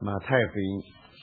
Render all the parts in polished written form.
马太福音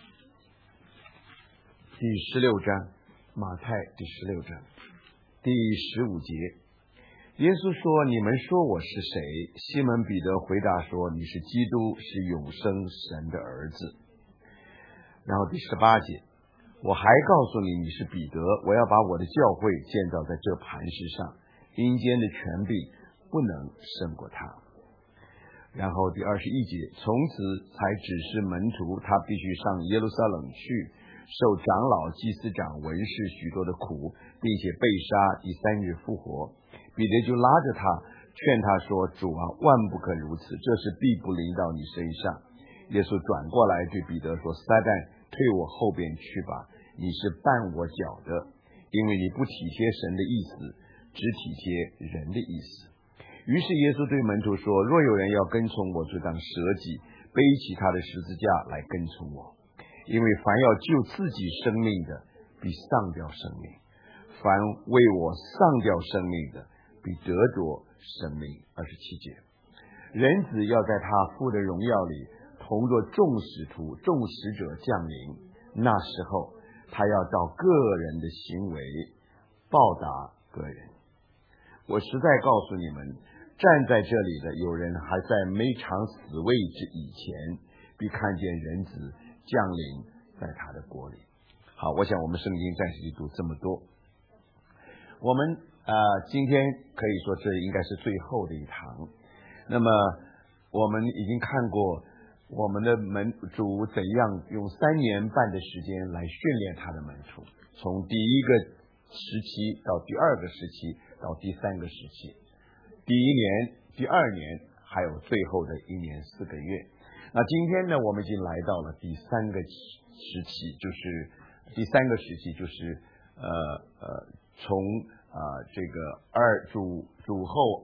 第16章，马太第16章第15节，耶稣说：“你们说我是谁？”西门彼得回答说：“你是基督，是永生神的儿子。”然后第18节，我还告诉你，你是彼得，我要把我的教会建造在这磐石上，阴间的权柄不能胜过他。然后第21节，从此才指示门徒，他必须上耶路撒冷去，受长老、祭司长、文士许多的苦，并且被杀，第3日复活。彼得就拉着他，劝他说：“主啊，万不可如此，这事必不临到你身上。”耶稣转过来对彼得说：“撒旦，退我后边去吧，你是绊我脚的，因为你不体贴神的意思，只体贴人的意思。”于是耶稣对门徒说：“若有人要跟从我，就当舍己，背起他的十字架来跟从我。因为凡要救自己生命的，必丧掉生命；凡为我丧掉生命的，必得着生命。”27节，人子要在他父的荣耀里，同着众使徒、众使者降临。那时候，他要照个人的行为报答个人。我实在告诉你们，站在这里的有人还在没尝死位之以前，必看见人子降临在他的国里。好，我想我们圣经暂时就读这么多。我们今天可以说这应该是最后的一堂。那么我们已经看过我们的门主怎样用3年半的时间来训练他的门徒，从第一个时期到第二个时期到第三个时期，第一年、第二年，还有最后的1年4个月。那今天呢，我们已经来到了第三个时期，就是第三个时期，就是从这个主后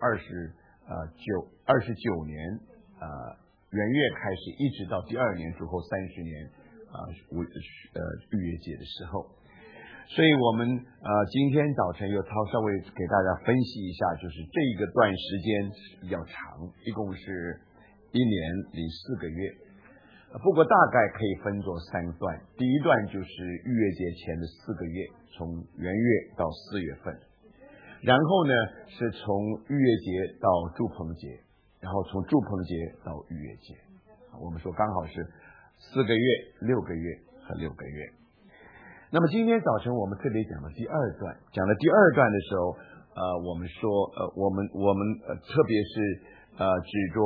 29年元月开始，一直到第2年主后30年逾越节的时候。所以我们今天早晨又稍微给大家分析一下，就是这个段时间比较长，一共是1年04个月。不过大概可以分作3段，第一段就是逾越节前的4个月，从元月到4月份，然后呢是从逾越节到住棚节，然后从住棚节到逾越节，我们说刚好是4个月、6个月和6个月。那么今天早晨我们特别讲了第二段，讲了第二段的时候，我们说我们特别是指着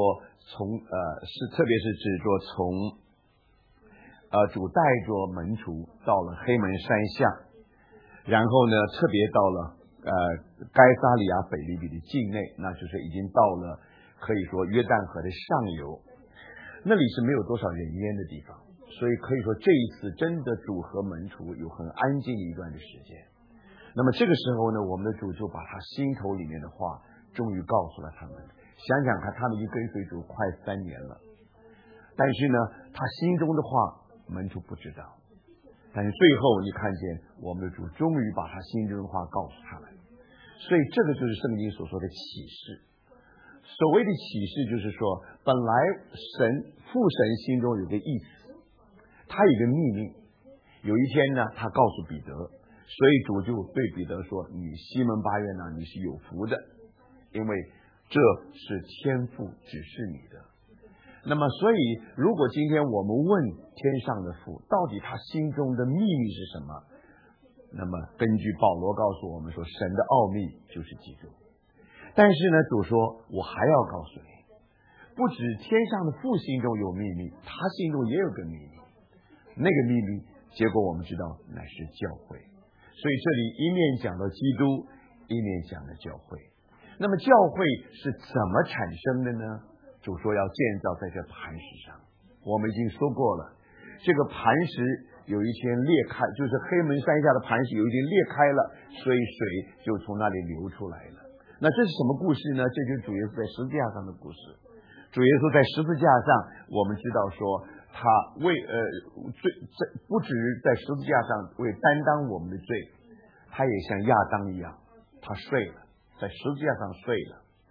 从主带着门徒到了黑门山下，然后呢特别到了该撒利亚腓立比的境内，那就是已经到了可以说约旦河的上游，那里是没有多少人烟的地方，所以可以说这一次真的主和门徒有很安静的一段的时间。那么这个时候呢，我们的主就把他心头里面的话终于告诉了他们。想想看，他们已经跟随主快3年了，但是呢他心中的话门徒不知道，但是最后你看见我们的主终于把他心中的话告诉他们。所以这个就是圣经所说的启示。所谓的启示就是说，本来父神心中有个意思，他有个秘密，有一天呢他告诉彼得，所以主就对彼得说：“你西门巴约拿，你是有福的，因为这是天父指示你的。”那么所以如果今天我们问天上的父到底他心中的秘密是什么，那么根据保罗告诉我们说，神的奥秘就是基督。但是呢主说，我还要告诉你，不止天上的父心中有秘密，他心中也有个秘密，那个秘密结果我们知道乃是教会。所以这里一面讲到基督，一面讲到教会。那么教会是怎么产生的呢？主说要建造在这磐石上。我们已经说过了，这个磐石有一天裂开，就是黑门山下的磐石有一天裂开了，所以水就从那里流出来了。那这是什么故事呢？这就是主耶稣在十字架上的故事。主耶稣在十字架上，我们知道说他不只在十字架上为担当我们的罪，他也像亚当一样，他睡了，在十字架上睡了。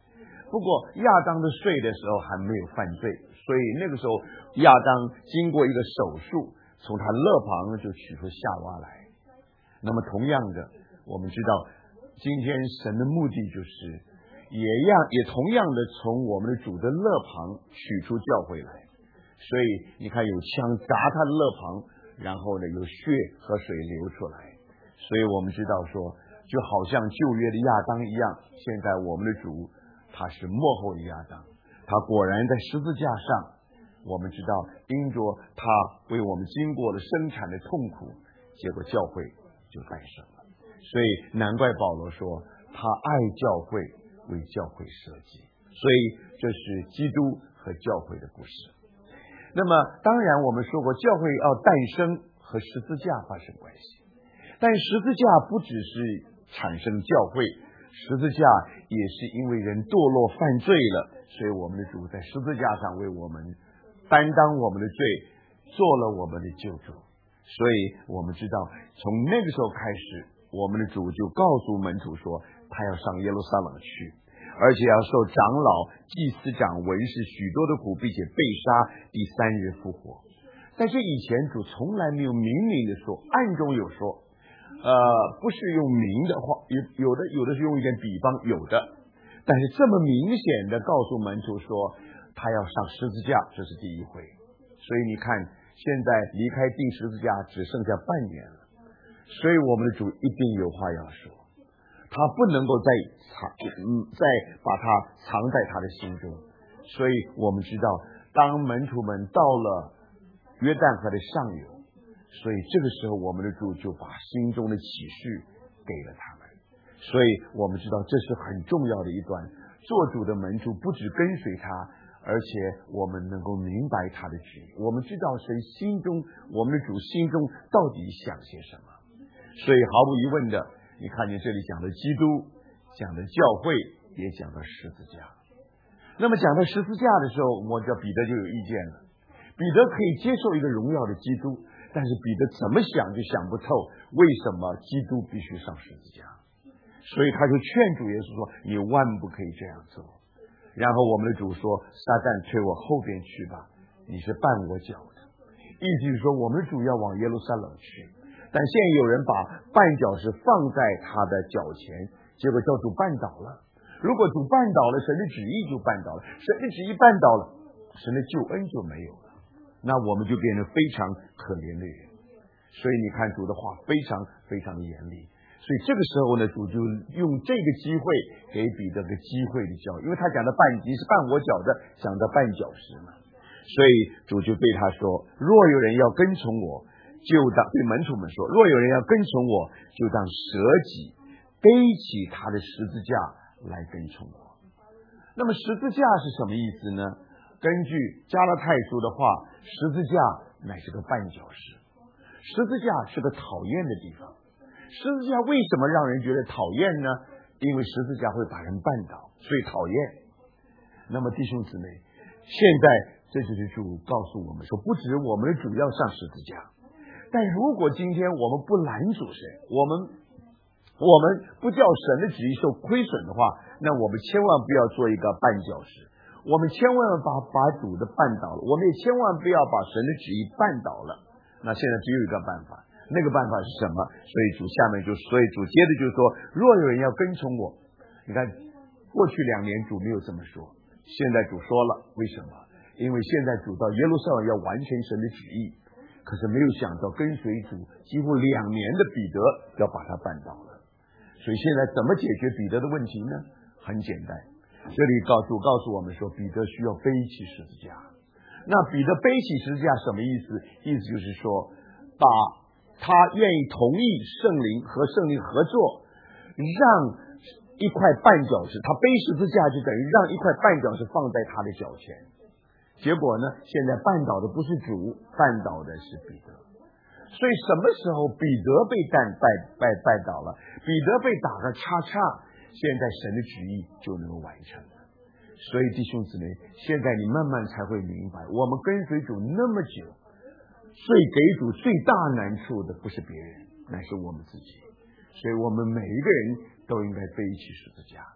不过亚当的罪的时候还没有犯罪，所以那个时候亚当经过一个手术，从他肋旁就取出夏娃来。那么同样的，我们知道今天神的目的就是也同样的从我们的主的肋旁取出教会来。所以你看有枪砸他的肋旁，然后呢有血和水流出来。所以我们知道说，就好像旧约的亚当一样，现在我们的主他是末后的亚当，他果然在十字架上，我们知道因着他为我们经过了生产的痛苦，结果教会就诞生了。所以难怪保罗说他爱教会，为教会设计。所以这是基督和教会的故事。那么当然我们说过，教会要诞生和十字架发生关系，但十字架不只是产生教会，十字架也是因为人堕落犯罪了，所以我们的主在十字架上为我们担当我们的罪，做了我们的救主。所以我们知道从那个时候开始，我们的主就告诉门徒说，他要上耶路撒冷去，而且要受长老、祭司长、文士许多的苦，并且被杀，第3日复活。在这以前，主从来没有明明的说，暗中有说，不是用明的话，有的是用一点比方，有的，但是这么明显的告诉门徒说他要上十字架，这是第一回。所以你看现在离开钉十字架只剩下半年了，所以我们的主一定有话要说，他不能够再把它藏在他的心中。所以我们知道当门徒们到了约旦河的上游，所以这个时候我们的主就把心中的启示给了他们。所以我们知道这是很重要的一段，做主的门徒不只跟随他，而且我们能够明白他的旨意，我们知道神心中，我们的主心中到底想些什么。所以毫无疑问的，你看见这里讲的基督，讲的教会，也讲到十字架。那么讲到十字架的时候，我知道彼得就有意见了。彼得可以接受一个荣耀的基督，但是彼得怎么想就想不透，为什么基督必须上十字架？所以他就劝主耶稣说，你万不可以这样做。然后我们的主说，撒旦退我后边去吧，你是绊我脚的。意思是说我们的主要往耶路撒冷去，但现在有人把绊脚石放在他的脚前，结果叫主绊倒了。如果主绊倒了，神的旨意就绊倒了，神的旨意绊倒了，神的救恩就没有了，那我们就变成非常可怜的人。所以你看主的话非常非常的严厉。所以这个时候呢，主就用这个机会给彼得个机会的教育，因为他讲的绊，你是绊我脚的，讲的绊脚石嘛。所以主就对他说，若有人要跟从我，就当对门徒们说，若有人要跟从我，就当舍己，背起他的十字架来跟从我。那么十字架是什么意思呢？根据加拉太书的话，十字架乃是个绊脚石，十字架是个讨厌的地方。十字架为什么让人觉得讨厌呢？因为十字架会把人绊倒，所以讨厌。那么弟兄姊妹，现在这就是主告诉我们说，不止我们的主要上十字架，但如果今天我们不拦阻神，我们不叫神的旨意受亏损的话，那我们千万不要做一个绊脚石，我们千万把主的绊倒了，我们也千万不要把神的旨意绊倒了。那现在只有一个办法，那个办法是什么？所以主接着就说，若有人要跟从我，你看过去2年主没有这么说，现在主说了。为什么？因为现在主到耶路撒冷要完成神的旨意，可是没有想到跟随主几乎2年的彼得要把他绊倒了。所以现在怎么解决彼得的问题呢？很简单，这里主告诉我们说，彼得需要背起十字架。那彼得背起十字架什么意思？意思就是说，把他愿意同意圣灵和圣灵合作，让一块绊脚石，他背十字架就等于让一块绊脚石放在他的脚前。结果呢，现在绊倒的不是主，绊倒的是彼得。所以什么时候彼得被绊倒了，彼得被打个叉叉，现在神的旨意就能够完成了。所以弟兄姊妹，现在你慢慢才会明白，我们跟随主那么久，最给主最大难处的不是别人，乃是我们自己。所以我们每一个人都应该背起十字架。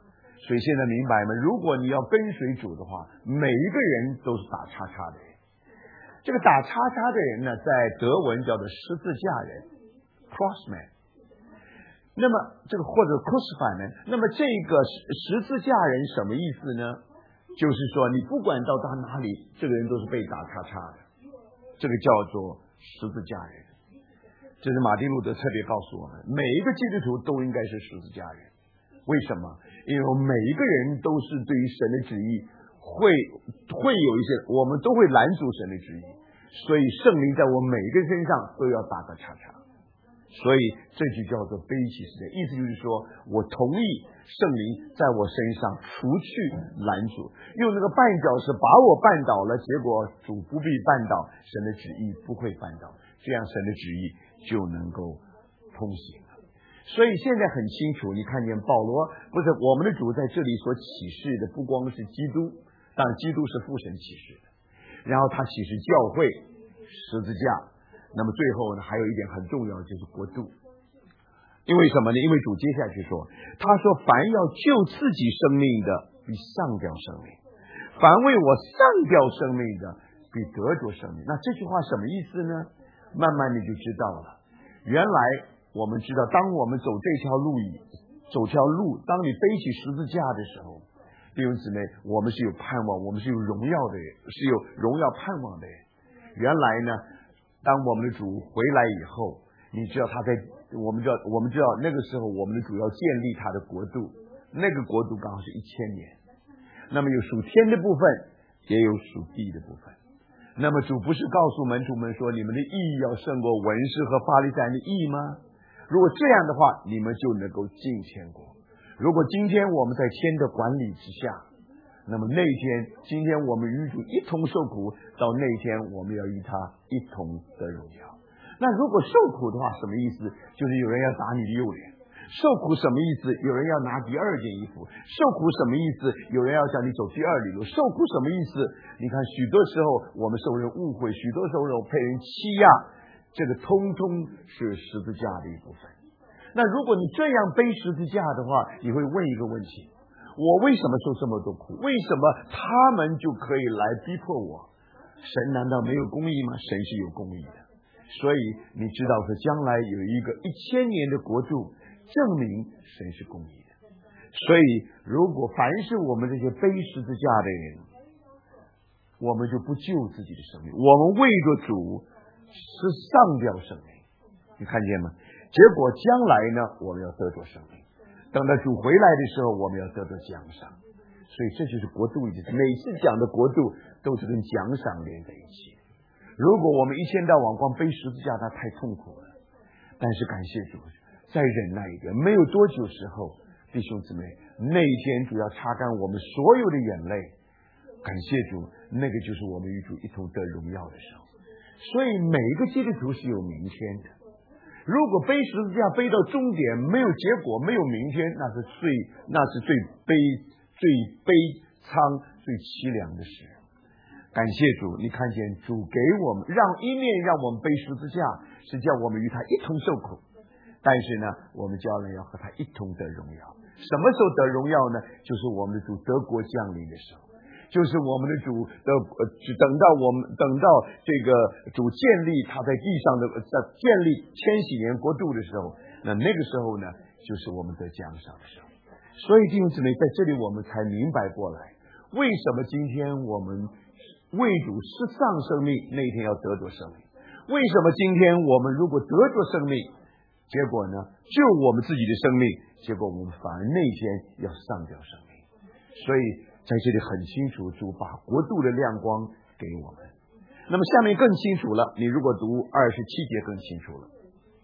所以现在明白吗？如果你要跟随主的话，每一个人都是打叉叉的人。这个打叉叉的人呢，在德文叫做十字架人 crossman。 那么这个或者 crucify 呢，那么这个十字架人什么意思呢？就是说你不管到他哪里，这个人都是被打叉叉的，这个叫做十字架人。这是马丁路德特别告诉我们，每一个基督徒都应该是十字架人。为什么？因为每一个人都是对于神的旨意会有一些，我们都会拦阻神的旨意，所以圣灵在我每一个身上都要打个叉叉。所以这就叫做背起十字架，意思就是说我同意圣灵在我身上除去拦阻，用那个绊脚石把我绊倒了，结果主不必绊倒，神的旨意不会绊倒，这样神的旨意就能够通行了。所以现在很清楚，你看见保罗不是我们的主在这里所启示的不光是基督，当然基督是父神启示的，然后他启示教会十字架，那么最后呢，还有一点很重要，就是国度。因为什么呢？因为主接下去说，他说凡要救自己生命的必上吊生命，凡为我上吊生命的必得着生命。那这句话什么意思呢？慢慢你就知道了。原来我们知道，当我们走这条路，当你背起十字架的时候，弟兄姊妹，我们是有盼望，我们是有荣耀的人，是有荣耀盼望的人。原来呢，当我们的主回来以后，你知道我们知道那个时候我们的主要建立他的国度，那个国度刚好是1000年。那么有属天的部分，也有属地的部分。那么主不是告诉门徒们说，你们的义要胜过文士和法利赛人的义吗？如果这样的话，你们就能够进天国。如果今天我们在天的管理之下，那么那天今天我们与主一同受苦，到那天我们要与他一同得荣耀。那如果受苦的话，什么意思？就是有人要打你的右脸。受苦什么意思？有人要拿第二件衣服。受苦什么意思？有人要叫你走第二里路。受苦什么意思？你看许多时候我们受人误会，许多时候被人欺压，这个通通是十字架的一部分。那如果你这样背十字架的话，你会问一个问题：我为什么受这么多苦？为什么他们就可以来逼迫我？神难道没有公义吗？神是有公义的。所以你知道说，将来有一个1000年的国度，证明神是公义的。所以如果凡是我们这些背十字架的人，我们就不救自己的生命，我们为着主是上吊生命，你看见吗？结果将来呢，我们要得着生命，等到主回来的时候，我们要得着奖赏。所以这就是国度意思。每次讲的国度都是跟奖赏连在一起。如果我们一天到晚光背十字架，它太痛苦了。但是感谢主，再忍耐一点，没有多久时候，弟兄姊妹，那一天主要擦干我们所有的眼泪。感谢主，那个就是我们与主一同得荣耀的时候。所以每一个基督徒是有明天的。如果背十字架背到终点没有结果，没有明天，那是最悲苍最凄凉的事。感谢主，你看见主给我们一面让我们背十字架，是叫我们与他一同受苦，但是呢，我们将来要和他一同得荣耀。什么时候得荣耀呢？就是我们的主得国降临的时候，就是我们的主等到这个主建立他在地上的建立千禧年国度的时候，那个时候呢，就是我们得奖赏的时候。所以弟兄姊妹，在这里我们才明白过来，为什么今天我们为主失丧生命，那一天要得着生命。为什么今天我们如果得着生命，结果呢救我们自己的生命，结果我们反而那一天要上吊生命。所以在这里很清楚，主把国度的亮光给我们。那么下面更清楚了，你如果读27节更清楚了。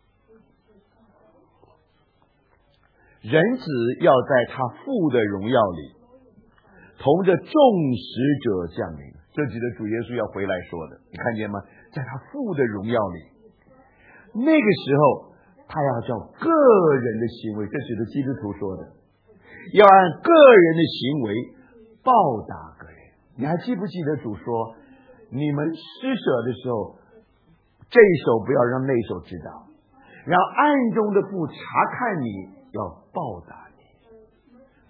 人子要在他父的荣耀里，同着众使者降临。这指的主耶稣要回来说的，你看见吗？在他父的荣耀里，那个时候他要叫个人的行为，这指的基督徒说的，要按个人的行为报答个人。你还记不记得主说，你们施舍的时候，这手不要让那手知道，然后暗中的不查看你，要报答你。报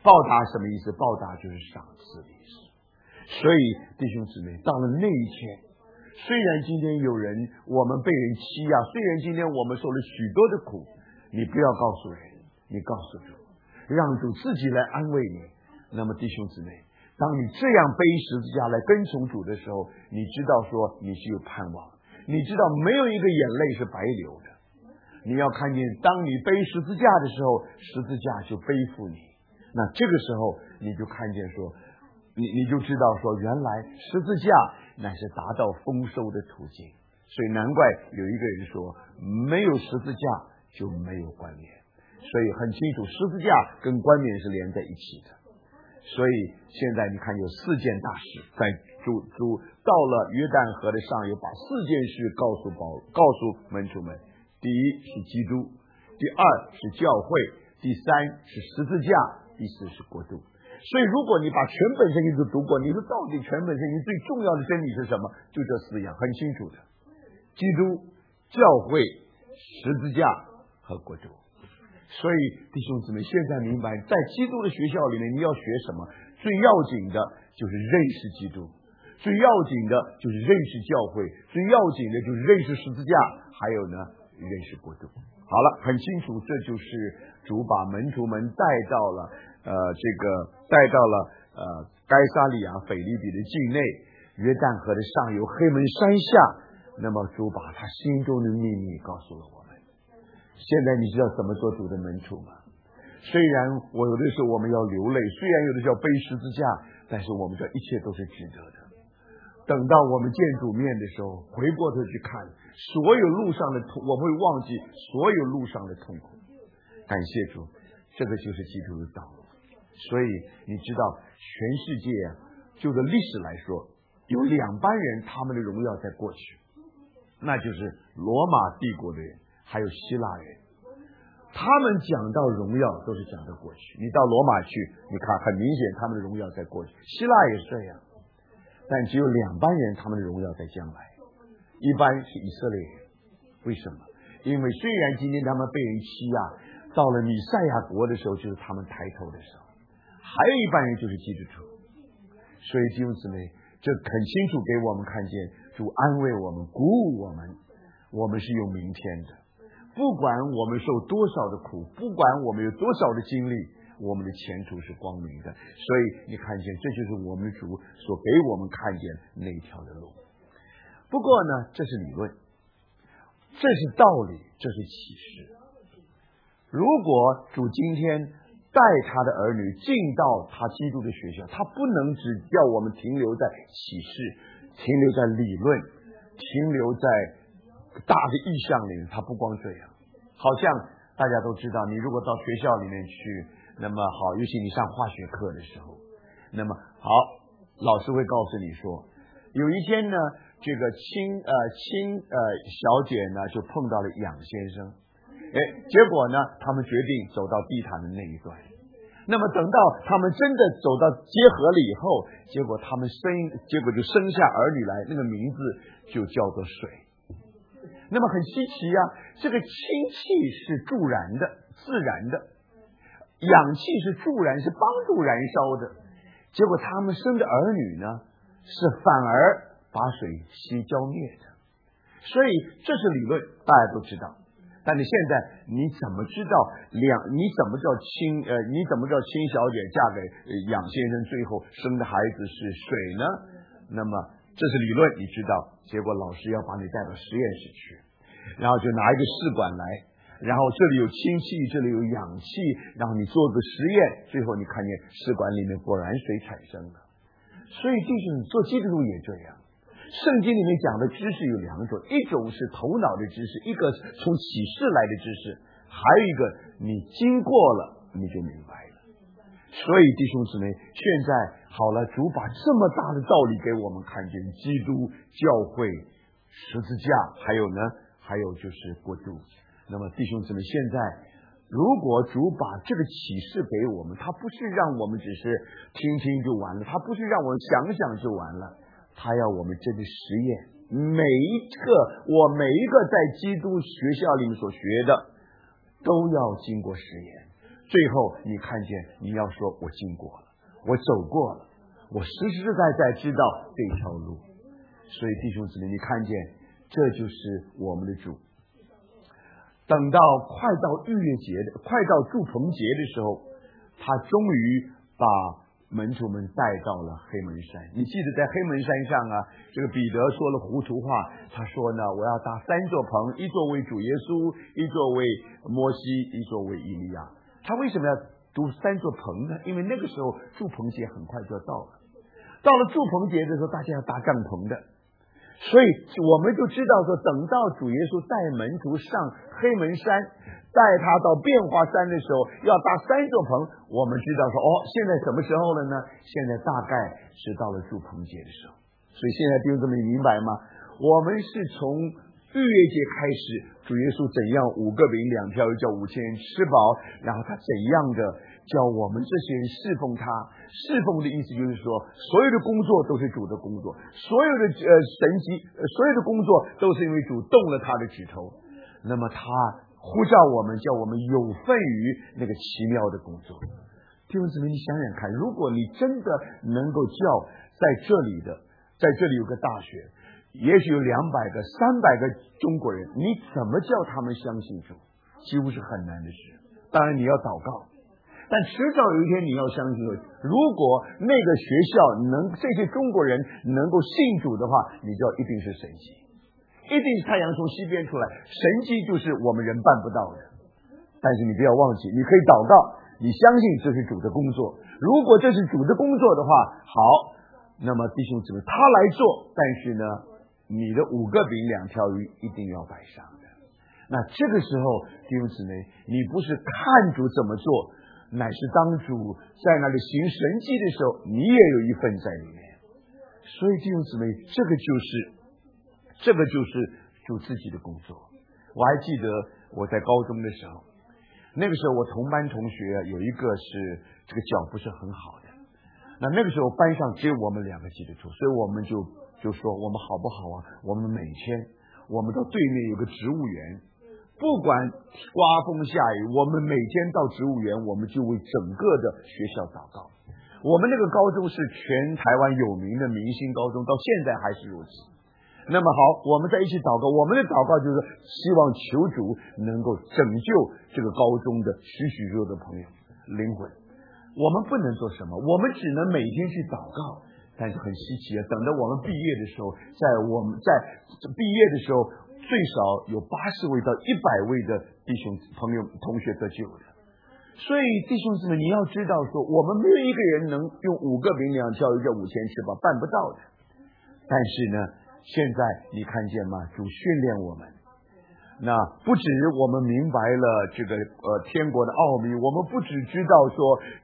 报答什么意思？报答就是赏赐的意思。所以弟兄姊妹，到了那一天，虽然今天有人我们被人欺压，虽然今天我们受了许多的苦，你不要告诉人，你告诉主，让主自己来安慰你。那么弟兄姊妹，当你这样背十字架来跟从主的时候，你知道说你是有盼望，你知道没有一个眼泪是白流的。你要看见，当你背十字架的时候，十字架就背负你。那这个时候你就看见说，你就知道说，原来十字架乃是达到丰收的途径。所以难怪有一个人说，没有十字架就没有冠冕。所以很清楚，十字架跟冠冕是连在一起的。所以现在你看有4件大事，在主到了约旦河的上游，把4件事告诉门徒们。第一是基督，第二是教会，第三是十字架，第四是国度。所以如果你把全本圣经都读过，你说到底全本圣经最重要的真理是什么？就这4样，很清楚的：基督、教会、十字架和国度。所以弟兄姊妹，现在明白，在基督的学校里面，你要学什么？最要紧的就是认识基督，最要紧的就是认识教会，最要紧的就是认识十字架，还有呢，认识国度。好了，很清楚，这就是主把门徒们带到了该撒利亚腓立比的境内，约旦河的上游黑门山下。那么主把他心中的秘密告诉了我们。现在你知道怎么做主的门徒吗？虽然我有的时候我们要流泪，虽然有的时候要背十字架，但是我们这一切都是值得的。等到我们见主面的时候，回过头去看所有路上的痛，我们会忘记所有路上的痛苦。感谢主，这个就是基督的道路。所以你知道，全世界就着历史来说，有2班人，他们的荣耀在过去，那就是罗马帝国的人，还有希腊人。他们讲到荣耀都是讲到过去。你到罗马去，你看很明显他们的荣耀在过去，希腊也是这样。但只有2班人，他们的荣耀在将来。一般是以色列人，为什么？因为虽然今天他们被人欺压，到了弥赛亚国的时候，就是他们抬头的时候。还有一班人就是基督徒。所以弟兄姊妹，这很清楚给我们看见，主安慰我们，鼓舞我们，我们是有明天的。不管我们受多少的苦，不管我们有多少的经历，我们的前途是光明的。所以你看见，这就是我们主所给我们看见那一条的路。不过呢，这是理论，这是道理，这是启示。如果主今天带他的儿女进到他基督的学校，他不能只叫我们停留在启示，停留在理论，停留在大的意象里面。他不光这样，好像大家都知道，你如果到学校里面去，那么好，尤其你上化学课的时候，那么好，老师会告诉你说，有一天呢，这个亲小姐呢就碰到了杨先生。结果呢，他们决定走到地毯的那一端。那么等到他们真的走到结合了以后，结果就生下儿女来，那个名字就叫做水。那么很稀奇啊，这个氢气是助燃的，自然的；氧气是助燃，是帮助燃烧的。结果他们生的儿女呢，是反而把水浇灭的。所以这是理论，大家都知道。但是现在你怎么知道你怎么知道亲小姐嫁给杨先生最后生的孩子是水呢？那么这是理论，你知道。结果老师要把你带到实验室去，然后就拿一个试管来，然后这里有氢气，这里有氧气，然后你做个实验，最后你看见试管里面果然水产生了。所以就是做基督徒也这样。圣经里面讲的知识有2种，一种是头脑的知识，一个从启示来的知识，还有一个你经过了你就明白了。所以弟兄姊妹，现在好了，主把这么大的道理给我们看见，基督、教会、十字架，还有就是国度。那么弟兄姊妹，现在如果主把这个启示给我们，他不是让我们只是听听就完了，他不是让我们想想就完了，他要我们真的实验。每一个在基督学校里面所学的都要经过实验。 最后你看见你要说我经过了，我走过了，我实实在在知道这条路。所以弟兄姊妹，你看见这就是我们的主。等到快到逾越节的，快到祝棚节的时候，他终于把门徒们带到了黑门山。你记得在黑门山上啊，这个彼得说了糊涂话，他说呢，我要搭3座棚，一座为主耶稣，一座为摩西，一座为以利亚。他为什么要读3座棚呢？因为那个时候祝棚节很快就要到了，到了祝棚节的时候，大家要搭帐篷的。所以我们就知道说，等到主耶稣带门徒上黑门山，带他到变化山的时候，要搭3座棚，我们知道说，现在什么时候了呢？现在大概是到了祝棚节的时候。所以现在弟兄姊妹明白吗？我们是从逾越节开始，主耶稣怎样5个饼2条鱼叫5000人吃饱，然后他怎样的叫我们这些人侍奉他。侍奉的意思就是说，所有的工作都是主的工作，所有的神迹，所有的工作都是因为主动了他的指头。那么他呼召我们，叫我们有份于那个奇妙的工作。弟兄姊妹，你想想看，如果你真的能够叫在这里有个大学，也许有200个、300个中国人，你怎么叫他们相信主？几乎是很难的事。当然你要祷告，但迟早有一天你要相信，如果那个学校这些中国人能够信主的话，你就一定是神迹，一定是太阳从西边出来。神迹就是我们人办不到的。但是你不要忘记，你可以祷告，你相信这是主的工作。如果这是主的工作的话，好，那么弟兄姊妹他来做，但是呢，你的5个饼2条鱼一定要摆上的。那这个时候弟兄姊妹，你不是看主怎么做，乃是当主在那里行神迹的时候，你也有一份在里面。所以弟兄姊妹，这个就是主自己的工作。我还记得我在高中的时候，那个时候我同班同学有一个是这个脚不是很好的，那个时候班上只有我们2个基督徒，所以我们就说我们好不好啊？我们每天我们到对面有个植物园，不管刮风下雨，我们每天到植物园，我们就为整个的学校祷告。我们那个高中是全台湾有名的明星高中，到现在还是如此。那么好，我们在一起祷告，我们的祷告就是希望求主能够拯救这个高中的许许多的朋友灵魂。我们不能做什么，我们只能每天去祷告。但是很稀奇啊，等到我们毕业的时候，我们在毕业的时候，最少有80位到100位的弟兄朋友同学得救的。所以弟兄姊妹，你要知道说，我们没有一个人能用5个饼2条鱼叫5000吃饱，办不到的。但是呢，现在你看见吗？主训练我们，那不止我们明白了这个天国的奥秘，我们不只知道说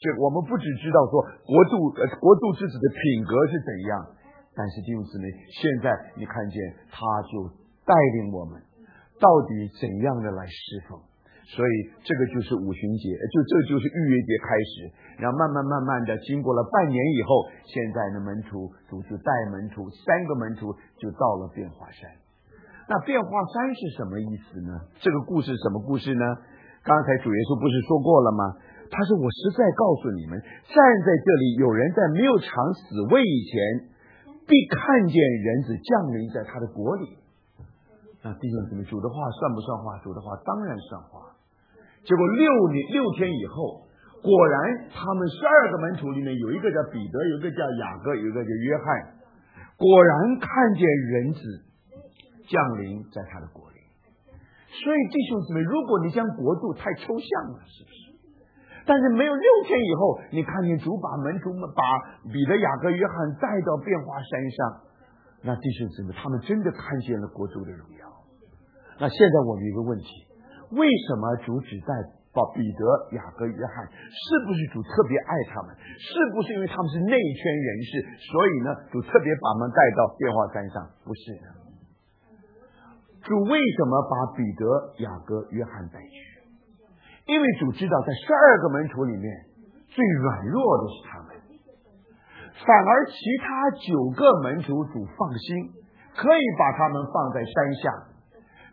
国度之子的品格是怎样，但是弟兄姊妹，现在你看见他就带领我们到底怎样的来侍奉。所以这个就是五旬节，这就是逾越节开始，然后慢慢的经过了半年以后，现在的主就带门徒3个门徒就到了变化山。那变化山是什么意思呢？这个故事什么故事呢？刚才主耶稣不是说过了吗？他说我实在告诉你们，站在这里有人在没有尝死味以前，必看见人子降临在他的国里。那弟兄姊妹，主的话算不算话？主的话当然算话。结果6天以后，果然他们12个门徒里面有一个叫彼得，有一个叫雅各，有一个叫约翰，果然看见人子降临在他的国里。所以弟兄姊妹，如果你将国度太抽象了，是不是？但是没有6天以后，你看见主把门徒们把彼得、雅各、约翰带到变化山上，那弟兄姊妹，他们真的看见了国度的荣耀。那现在我们有一个问题，为什么主只带彼得、雅各、约翰？是不是主特别爱他们？是不是因为他们是内圈人士，所以呢，主特别把他们带到变化山上？不是的。主为什么把彼得、雅各、约翰带去？因为主知道在12个门徒里面最软弱的是他们，反而其他9个门徒主放心，可以把他们放在山下，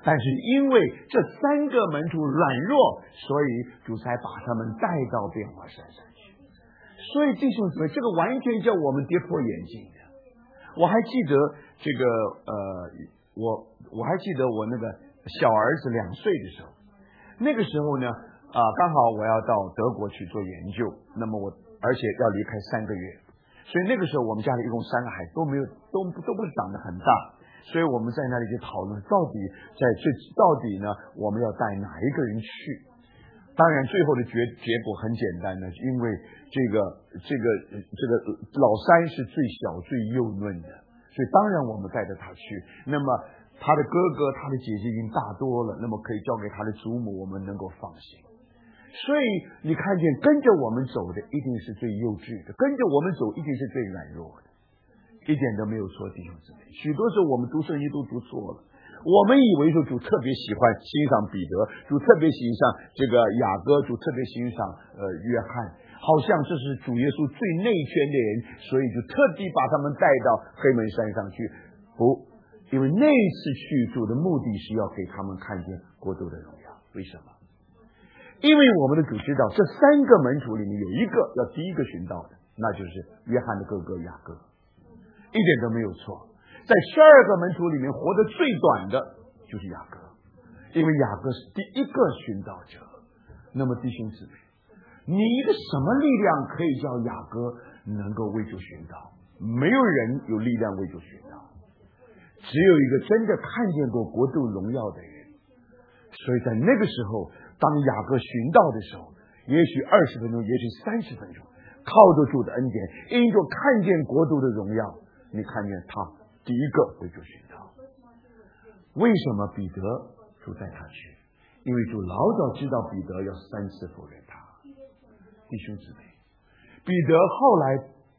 但是因为这3个门徒软弱，所以主才把他们带到变化山上去。所以弟兄姊妹，这个完全叫我们跌破眼镜的。我还记得这个我还记得我那个小儿子2岁的时候，那个时候呢刚好我要到德国去做研究，那么而且要离开3个月，所以那个时候我们家里一共3个孩子都不是长得很大，所以我们在那里就讨论到底呢我们要带哪一个人去。当然最后的结果很简单的，因为这个老3是最小最幼嫩的，所以当然我们带着他去。那么他的哥哥他的姐姐已经大多了，那么可以交给他的祖母，我们能够放心。所以你看见跟着我们走的一定是最幼稚的，跟着我们走一定是最软弱的，一点都没有错。弟兄姊妹，许多时候我们读圣经都读错了，我们以为说主特别喜欢欣赏彼得，主特别欣赏这个雅各，主特别欣赏约翰，好像这是主耶稣最内圈的人，所以就特地把他们带到黑门山上去。不，因为那一次去主的目的是要给他们看见国度的荣耀。为什么？因为我们的主知道这3个门徒里面有一个要第一个寻到的，那就是约翰的哥哥雅各，一点都没有错。在12个门徒里面活得最短的就是雅各，因为雅各是第一个寻道者。那么弟兄姊妹，你一个什么力量可以叫雅各能够为主寻道？没有人有力量为主寻道，只有一个真的看见过国度荣耀的人。所以在那个时候，当雅各寻道的时候，也许20分钟，也许30分钟，靠着主的恩典，因着看见国度的荣耀，你看见他第一个为主寻道。为什么彼得主带他去？因为主老早知道彼得要3次否认他。弟兄姊妹，彼得后来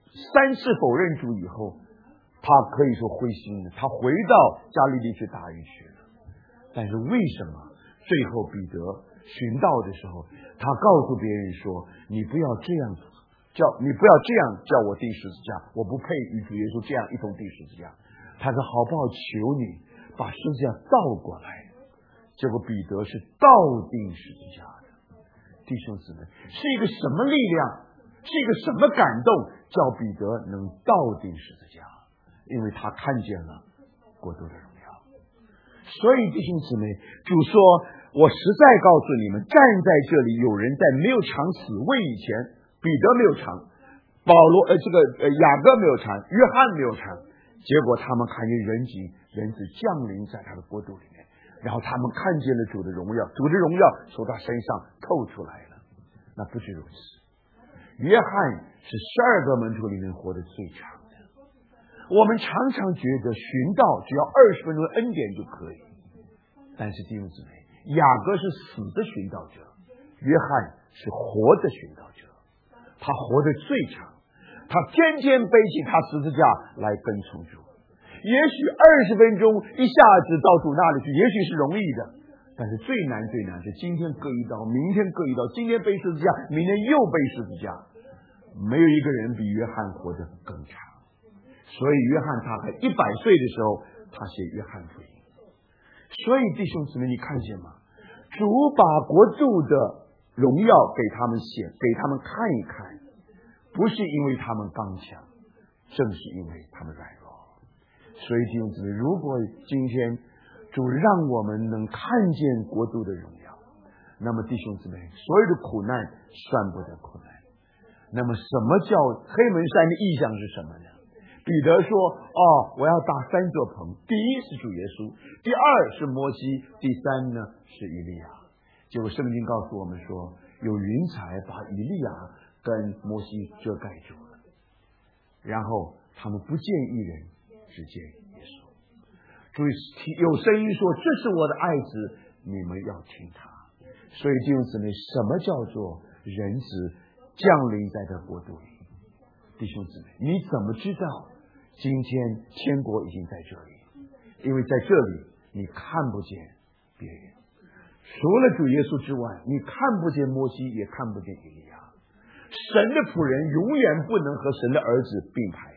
3次否认主以后，他可以说灰心了，他回到加利利去打鱼去了。但是为什么最后彼得寻道的时候，他告诉别人说：“你不要这样叫我钉十字架，我不配与主耶稣这样一同钉十字架。”他说：“好不好？求你把十字架倒过来。”结果彼得是倒钉十字架的。弟兄姊妹，是一个什么力量，是一个什么感动，叫彼得能倒钉十字架？因为他看见了国度的荣耀。所以弟兄姊妹，主说：“我实在告诉你们，站在这里有人在没有尝死味以前，彼得没有尝，雅各没有尝，约翰没有尝。结果他们看见人子降临在他的国度里面，然后他们看见了主的荣耀，主的荣耀从他身上透出来了。那不是如此，约翰是12个门徒里面活得最长的。我们常常觉得寻道只要20分钟的恩典就可以，但是弟兄姊妹，雅各是死的寻道者，约翰是活的寻道者，他活得最长，他天天背起他十字架来跟从主。也许20分钟一下子到主那里去，也许是容易的，但是最难是今天割一刀，明天割一刀，今天背十字架，明天又背十字架。没有一个人比约翰活得更长。所以约翰他在100岁的时候，他写约翰福音。所以弟兄姊妹，你看见吗？主把国度的荣耀给他们给他们看一看，不是因为他们刚强，正是因为他们软弱。所以弟兄姊妹，如果今天主让我们能看见国度的荣耀，那么弟兄姊妹，所有的苦难算不得苦难。那么什么叫黑门山的意象是什么呢？彼得说：我要搭3座棚，第一是主耶稣，第2是摩西，第3呢是以利亚。结果圣经告诉我们说，有云彩把以利亚跟摩西遮盖住了，然后他们不见一人，只见耶稣。注意有声音说：“这是我的爱子，你们要听他。”所以弟兄姊妹，什么叫做人子降临在这国度里？弟兄姊妹，你怎么知道今天天国已经在这里？因为在这里你看不见别人，除了主耶稣之外，你看不见摩西，也看不见以利亚。神的仆人永远不能和神的儿子并排的，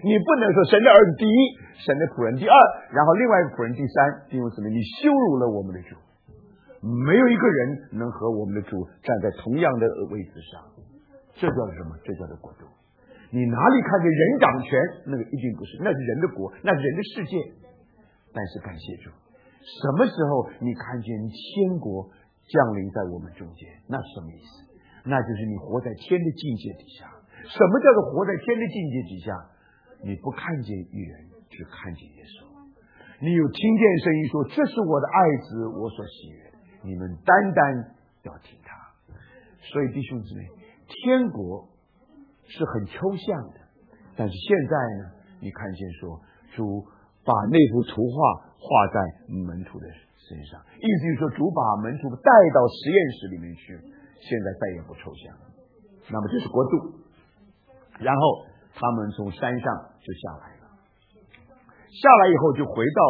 你不能说神的儿子第一，神的仆人第二，然后另外一个仆人第三。弟兄姊妹，你羞辱了我们的主。没有一个人能和我们的主站在同样的位置上。这叫什么？这叫做国度。你哪里看见人掌权？那个一定不是，那是人的国，那是人的世界。但是感谢主，什么时候你看见天国降临在我们中间？那是什么意思？那就是你活在天的境界底下。什么叫做活在天的境界底下？你不看见一人，只看见耶稣。你有听见声音说：“这是我的爱子，我所喜悦的，你们单单要听他。”所以弟兄姊妹，天国是很抽象的，但是现在呢，你看见说主把那幅图画画在门徒的身上，意思就是说主把门徒带到实验室里面去，现在再也不抽象了。那么这是国度，然后他们从山上就下来了，下来以后就回到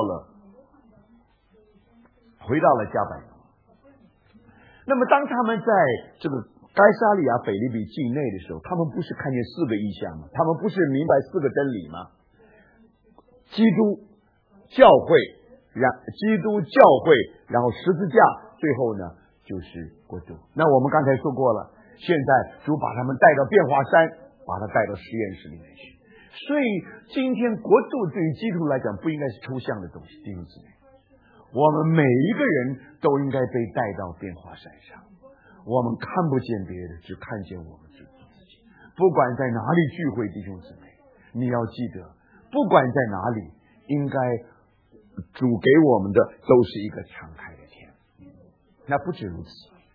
了加百农。那么当他们在这个该撒利亚腓立比境内的时候，他们不是看见4个异象吗？他们不是明白4个真理吗？基督教会，然后十字架，最后呢就是国度。那我们刚才说过了，现在主把他们带到变化山，把他带到实验室里面去。所以今天国度对于基督徒来讲不应该是抽象的东西，弟兄姊妹，我们每一个人都应该被带到变化山上。我们看不见别的，只看见我们自己。不管在哪里聚会，弟兄姊妹，你要记得，不管在哪里，应该主给我们的都是一个敞开的天。那不止如此，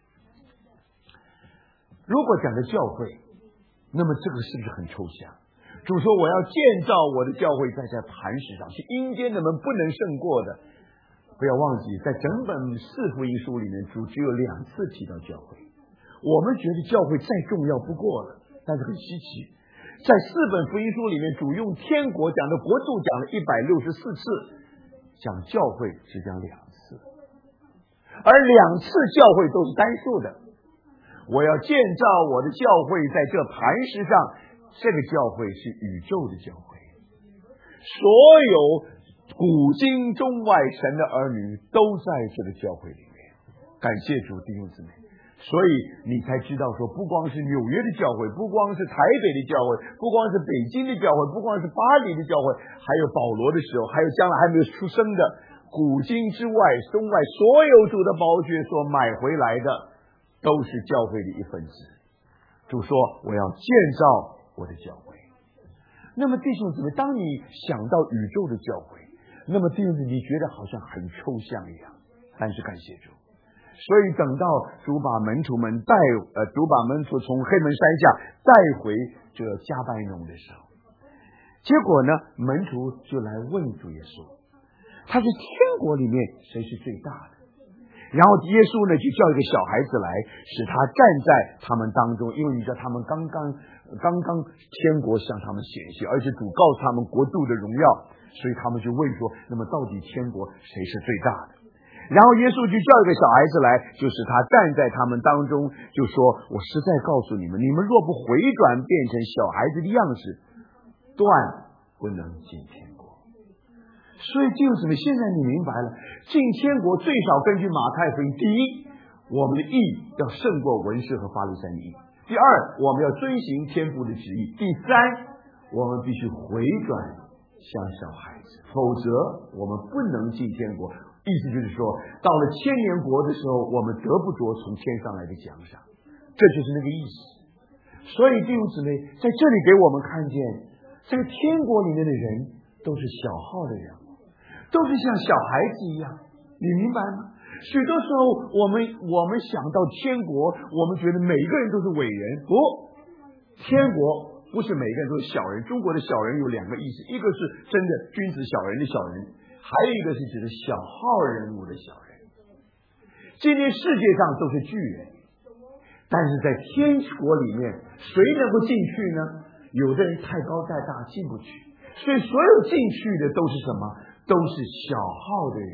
如果讲的教会，那么这个是不是很抽象？主说我要建造我的教会在这磐石上，是阴间的门不能胜过的。不要忘记，在整本4福音书里面，主只有2次提到教会。我们觉得教会再重要不过了，但是很稀奇，在4本福音书里面，主用天国讲的国度讲了164次，讲教会只讲2次，而2次教会都是单数的。我要建造我的教会在这磐石上，这个教会是宇宙的教会，所有古今中外神的儿女都在这个教会里面。感谢主，弟兄姊妹，所以你才知道说，不光是纽约的教会，不光是台北的教会，不光是北京的教会，不光是巴黎的教会，还有保罗的时候，还有将来还没有出生的古今之外中外所有主的宝血所买回来的，都是教会的一份子。主说我要建造我的教会。那么弟兄姊妹，当你想到宇宙的教会，那么弟兄姊妹，你觉得好像很抽象一样，但是感谢主。所以等到主把门徒从黑门山下带回这加百农的时候，结果呢，门徒就来问主耶稣，他是天国里面谁是最大的？然后耶稣呢就叫一个小孩子来，使他站在他们当中，因为你知道他们刚刚天国向他们显现，而且主告诉他们国度的荣耀，所以他们就问说，那么到底天国谁是最大的？然后耶稣就叫一个小孩子来，就是他站在他们当中，就说，我实在告诉你们，你们若不回转变成小孩子的样式，断不能进天国。所以弟兄姊妹，现在你明白了，进天国最少根据马太福音，第一，我们的义要胜过文士和法利赛人的义；第二，我们要遵行天父的旨意；第三，我们必须回转像小孩子，否则我们不能进天国。意思就是说，到了千年国的时候，我们得不着从天上来的奖赏，这就是那个意思。所以弟兄姊妹，在这里给我们看见，在天国里面的人都是小号的人，都是像小孩子一样，你明白吗？许多时候我们想到天国，我们觉得每一个人都是伟人，不，天国不是每个人都是小人。中国的小人有2个意思，一个是真的君子小人的小人，还有一个是指的小号人物的小人。今天世界上都是巨人，但是在天国里面谁能够进去呢？有的人太高太大进不去，所以所有进去的都是什么？都是小号的人。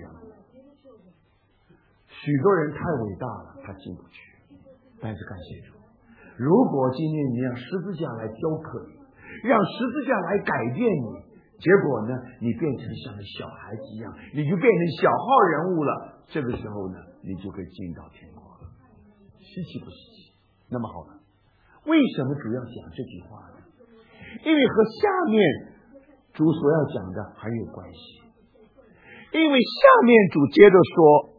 许多人太伟大了，他进不去。但是感谢主，如果今天你让十字架来雕刻你， 让十字架来改变你。结果呢，你变成像小孩子一样，你就变成小号人物了。这个时候呢，你就可以进到天国了。稀奇不稀奇？那么好了，为什么主要讲这句话呢？因为和下面主所要讲的很有关系。因为下面主接着说，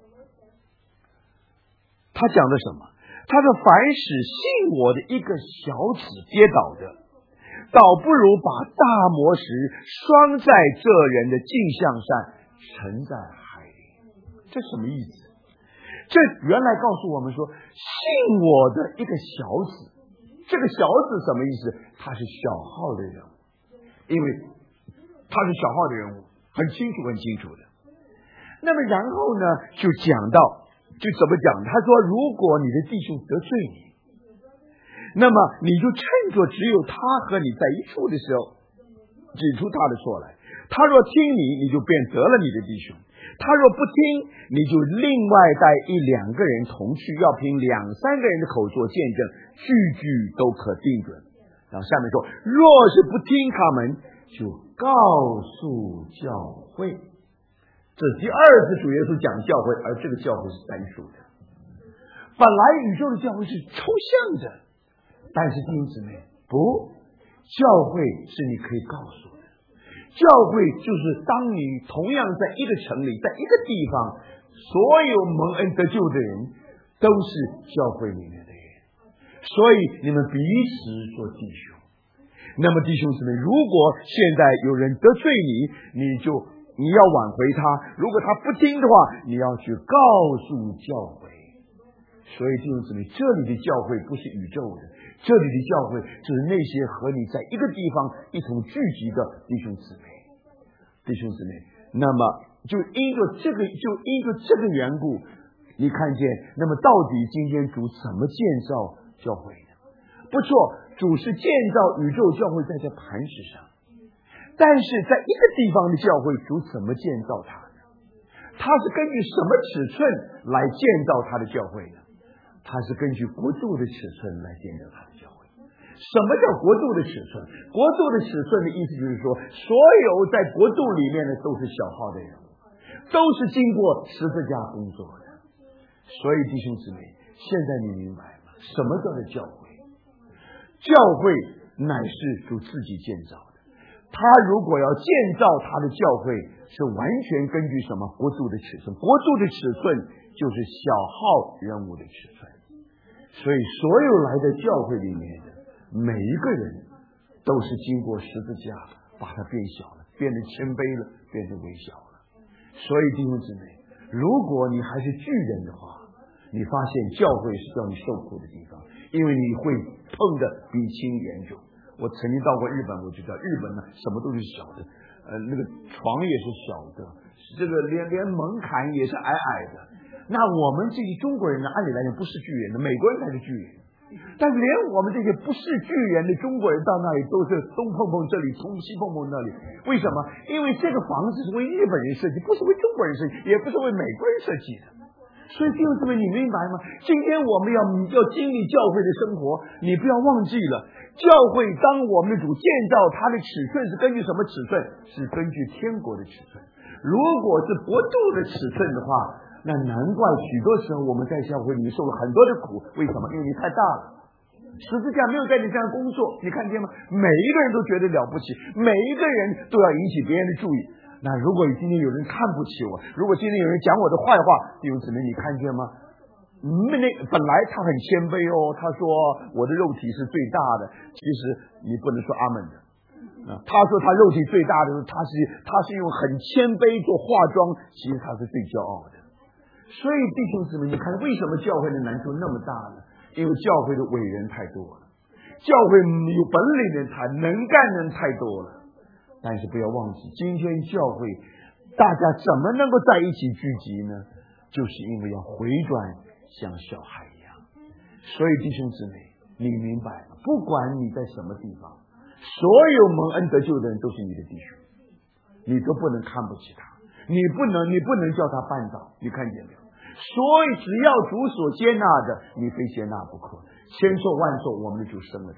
他讲的什么？他说：“凡使信我的一个小子跌倒的，倒不如把大磨石拴在这人的镜像上，沉在海里。”这什么意思？这原来告诉我们说，信我的一个小子，这个小子什么意思？他是小号的人物，因为他是小号的人物，很清楚的。那么然后呢，就讲到，就怎么讲？他说，如果你的弟兄得罪你，那么你就趁着只有他和你在一处的时候，指出他的错来。他若听你，你就便得了你的弟兄；他若不听，你就另外带一两个人同去，要凭两三个人的口做见证，句句都可定准。然后下面说，若是不听他们，就告诉教会。这第二次主耶稣讲教会，而这个教会是单数的。本来宇宙的教会是抽象的，但是弟兄姊妹，不，教会是你可以告诉的。教会就是当你同样在一个城里，在一个地方，所有蒙恩得救的人都是教会里面的人，所以你们彼此做弟兄。那么弟兄姊妹，如果现在有人得罪你，你要挽回他，如果他不听的话，你要去告诉教会。所以弟兄姊妹，这里的教会不是宇宙的，这里的教会就是那些和你在一个地方一同聚集的弟兄姊妹。那么就因着这个缘故，你看见，那么到底今天主怎么建造教会呢？不错，主是建造宇宙教会在这磐石上。但是在一个地方的教会，主怎么建造它呢？他是根据什么尺寸来建造他的教会呢？他是根据国度的尺寸来建造他的教会。什么叫国度的尺寸？国度的尺寸的意思就是说，所有在国度里面的都是小号的人物，都是经过十字架工作的。所以弟兄姊妹，现在你明白吗？什么叫做教会？教会乃是主自己建造的。他如果要建造他的教会，是完全根据什么？国度的尺寸。国度的尺寸就是小号人物的尺寸。所以所有来的教会里面的每一个人，都是经过十字架把它变小了，变得谦卑了，变得微小了。所以弟兄姊妹，如果你还是巨人的话，你发现教会是叫你受苦的地方，因为你会碰得鼻青眼肿。我曾经到过日本，我就知道日本呢什么都是小的，那个床也是小的，这个连门槛也是矮矮的。那我们这些中国人呢，按理来讲不是巨人的，美国人才是巨人。但是连我们这些不是巨人的中国人到那里都是东碰碰这里，西碰碰那里。为什么？因为这个房子是为日本人设计，不是为中国人设计，也不是为美国人设计的。所以弟兄姊妹，你明白吗？今天我们要经历教会的生活，你不要忘记了，教会当我们的主建造它的尺寸是根据什么尺寸？是根据天国的尺寸。如果是国度的尺寸的话，那难怪许多时候我们在教会里受了很多的苦。为什么？因为你太大了，十字架没有在你身上工作，你看见吗？每一个人都觉得了不起，每一个人都要引起别人的注意。那如果今天有人看不起我，如果今天有人讲我的坏话，弟兄姊妹，你看见吗？本来他很谦卑哦，他说我的肉体是最大的，其实你不能说阿门的。他说他肉体最大的时候，他是用很谦卑做化妆，其实他是最骄傲的。所以弟兄姊妹，你看为什么教会的难处那么大呢？因为教会的伟人太多了，教会有本领的人能干的人太多了。但是不要忘记，今天教会大家怎么能够在一起聚集呢？就是因为要回转像小孩一样。所以弟兄姊妹，你明白吗？不管你在什么地方，所有蒙恩得救的人都是你的弟兄，你都不能看不起他，你不能叫他绊倒，你看见没有？所以只要主所接纳的，你非接纳不可。千错万错，我们的主生了他。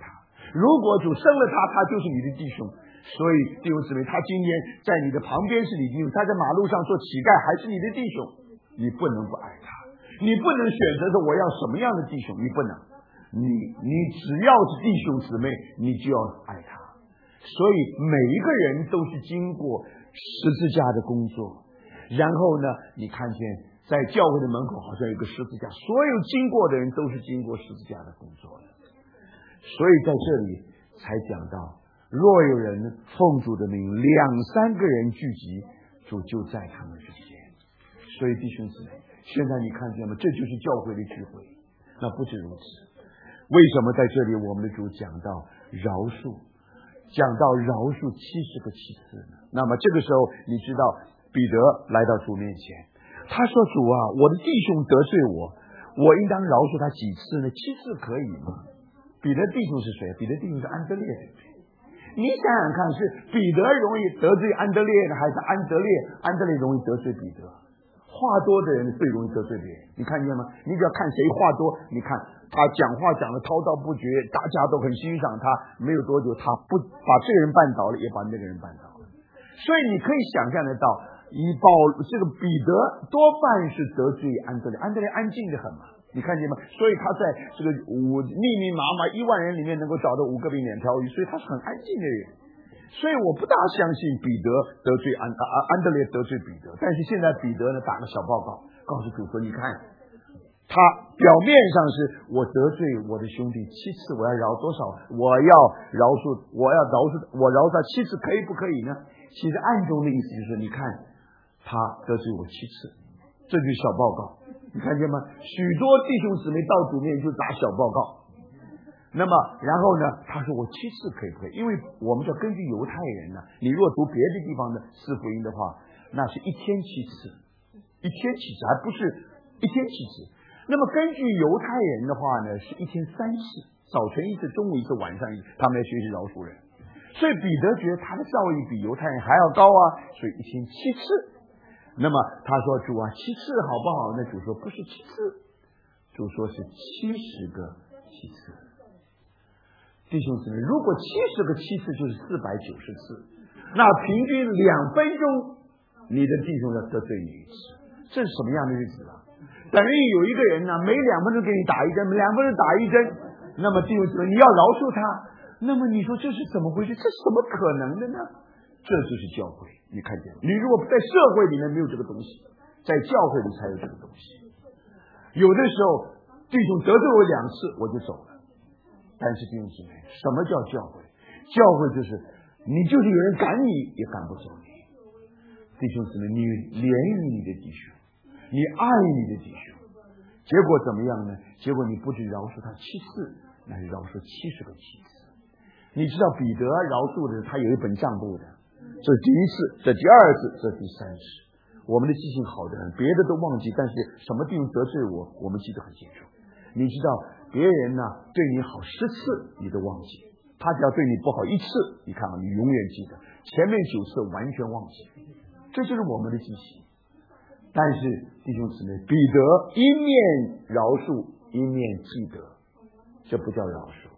如果主生了他，他就是你的弟兄。所以弟兄姊妹，他今天在你的旁边是你弟兄，他在马路上做乞丐还是你的弟兄，你不能不爱他，你不能选择着我要什么样的弟兄，你不能，你只要是弟兄姊妹，你就要爱他。所以每一个人都是经过十字架的工作，然后呢，你看见在教会的门口好像有个十字架，所有经过的人都是经过十字架的工作的。所以在这里才讲到，若有人奉主的名2-3个人聚集，主就在他们之间。所以弟兄姊妹，现在你看见吗？这就是教会的聚会。那不止如此，为什么在这里我们的主讲到饶恕，讲到饶恕70个7次呢？那么这个时候你知道彼得来到主面前，他说，主啊，我的弟兄得罪我应当饶恕他几次呢？7次可以吗？彼得弟兄是谁？彼得弟兄是安德烈，对不对？你想想看，是彼得容易得罪安德烈呢，还是安德烈容易得罪彼得？话多的人最容易得罪别人，你看见吗？你只要看谁话多，你看他讲话讲得滔滔不绝，大家都很欣赏他，没有多久他不把这个人绊倒了，也把那个人绊倒了。所以你可以想象得到，这个彼得多半是得罪安德烈安静的很嘛，你看见吗？所以他在这个密密麻麻1万人里面能够找到5个饼2条鱼，所以他是很安静的人。所以我不大相信彼得得罪安德烈得罪彼得，但是现在彼得呢打个小报告，告诉主说，你看他表面上是我得罪我的兄弟7次，我要饶多少？我饶他7次，可以不可以呢？其实暗中的意思就是，你看他得罪我7次，这就是小报告，你看见吗？许多弟兄姊妹到主面就打小报告。那么然后呢，他说我7次可以不可以？因为我们要根据犹太人呢，你若读别的地方的四福音的话，那是1天7次，1天7次，还不是1天7次。那么根据犹太人的话呢，是1天3次，早晨1次，中午1次，晚上1次，他们来学习饶恕人。所以彼得觉得他的教义比犹太人还要高啊，所以1天7次。那么他说，主啊，7次好不好？那主说不是7次，主说是70个7次。弟兄姊妹，如果70个7次就是490次，那平均2分钟你的弟兄要得罪你1次，这是什么样的日子啊？等于有一个人呢，每2分钟给你打1针，2分钟打1针，那么弟兄姊妹，你要饶恕他，那么你说这是怎么回事？这是怎么可能的呢？这就是教会，你看见吗？你如果在社会里面没有这个东西，在教会里才有这个东西。有的时候弟兄得罪我2次我就走了，但是弟兄姊妹，什么叫教会？教会就是你就是有人赶你也赶不走你。弟兄姊妹，你怜悯你的弟兄，你爱你的弟兄，结果怎么样呢？结果你不止饶恕他7次，那是饶恕70个7次。你知道彼得饶恕的他有一本账簿的，这是第1次，这第2次，这第3次。我们的记性好的人，别的都忘记，但是什么弟兄得罪我们记得很清楚。你知道别人呢对你好10次你都忘记，他只要对你不好1次，你看你永远记得，前面9次完全忘记，这就是我们的记性。但是弟兄姊妹，彼得一面饶恕一面记得，这不叫饶恕。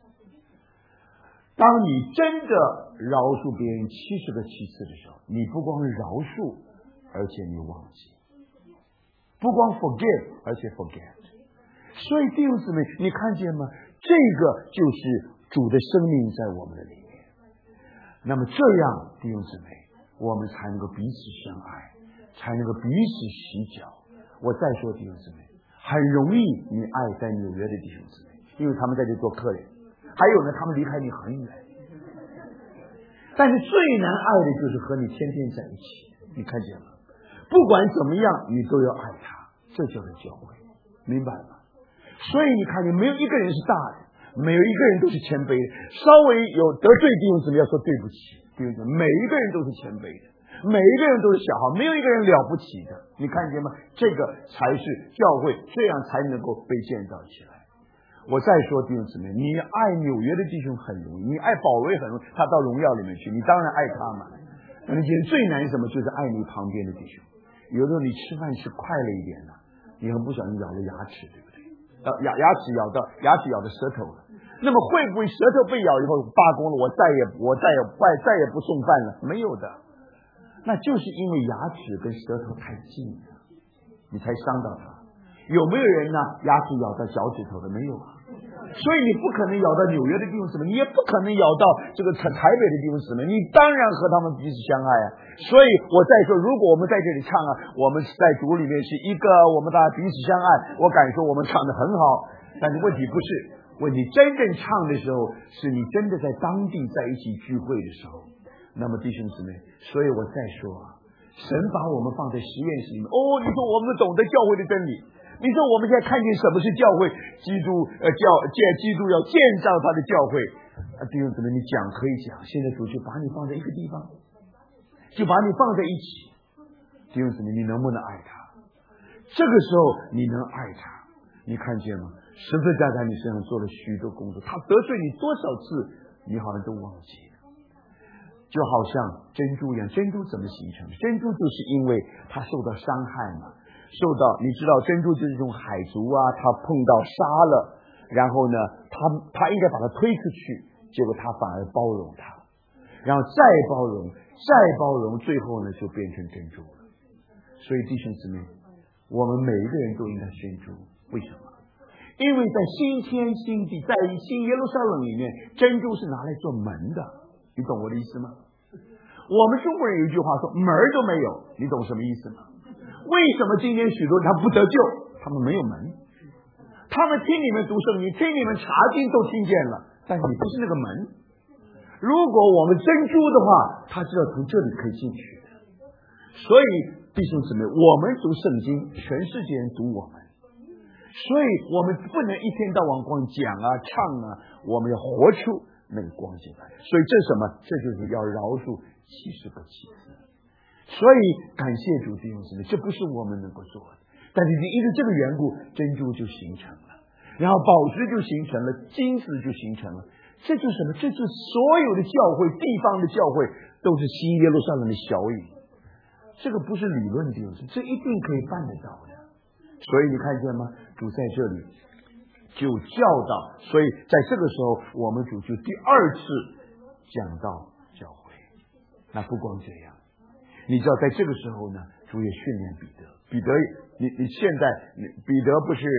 当你真的饶恕别人70个7次的时候，你不光饶恕，而且你忘记，不光 forgive， 而且 forget。所以弟兄姊妹，你看见吗？这个就是主的生命在我们的里面。那么这样弟兄姊妹，我们才能够彼此相爱，才能够彼此洗脚。我再说弟兄姊妹，很容易你爱在纽约的弟兄姊妹，因为他们在这做客人，还有呢他们离开你很远。但是最难爱的就是和你天天在一起，你看见吗？不管怎么样你都要爱他，这就是教会，明白吗？所以你看见没有一个人是大的，没有一个人都是谦卑的，稍微有得罪弟兄姊妹要说对不起，弟兄姊妹，每一个人都是谦卑的，每一个人都是小孩，没有一个人了不起的，你看见吗？这个才是教会，这样才能够被建造起来。我再说弟兄姊妹，你爱纽约的弟兄很容易，你爱保罗很容易，他到荣耀里面去，你当然爱他嘛。那你觉得最难什么？就是爱你旁边的弟兄。有的时候你吃饭吃快了一点了，你很不小心咬了牙齿，对不对？牙齿咬到舌头了， 那么会不会舌头被咬以后罢工了，我再也不送饭了？没有的，那就是因为牙齿跟舌头太近了，你才伤到它。有没有人呢牙齿咬到脚趾头的？没有啊。所以你不可能咬到纽约的弟兄姊妹，你也不可能咬到这个台北的弟兄姊妹，你当然和他们彼此相爱啊。所以我再说，如果我们在这里唱啊，我们在主里面是一个，我们大家彼此相爱，我敢说我们唱得很好。但是问题不是，问题真正唱的时候，是你真的在当地在一起聚会的时候。那么弟兄姊妹，所以我再说啊，神把我们放在实验室里面。你说我们懂得教会的真理，你说我们现在看见什么是教会？基督要建造他的教会。弟兄姊妹，你讲可以讲，现在主就把你放在一个地方，就把你放在一起。弟兄姊妹，你能不能爱他？这个时候你能爱他，你看见吗？十字架在你身上做了许多工作，他得罪你多少次，你好像都忘记了。就好像珍珠一样，珍珠怎么形成？珍珠就是因为它受到伤害嘛。你知道珍珠就是这种海族啊，它碰到沙了，然后呢，它应该把它推出去，结果它反而包容它，然后再包容，最后呢就变成珍珠了。所以弟兄姊妹，我们每一个人都应该珍珠。为什么？因为在新天新地，在新耶路撒冷里面，珍珠是拿来做门的，你懂我的意思吗？我们中国人有一句话说门都没有，你懂什么意思吗？为什么今天许多人他不得救？他们没有门，他们听你们读圣经，听你们查经都听见了，但是你不是那个门。如果我们珍珠的话，他知道从这里可以进去的。所以弟兄姊妹，我们读圣经，全世界人读我们，所以我们不能一天到晚光讲啊唱啊，我们要活出那个光景来。所以这是什么？这就是要饶恕70个妻子。所以感谢主弟兄姊妹，这不是我们能够做的，但是因为这个缘故，珍珠就形成了，然后宝石就形成了，金子就形成了。这就是什么？这就是所有的教会，地方的教会都是新耶路撒冷的小影。这个不是理论弟兄姊妹，这一定可以办得到的。所以你看见吗？主在这里就教导，所以在这个时候，我们主就第二次讲到教会。那不光这样，你知道在这个时候呢，主也训练彼得。你现在彼得不是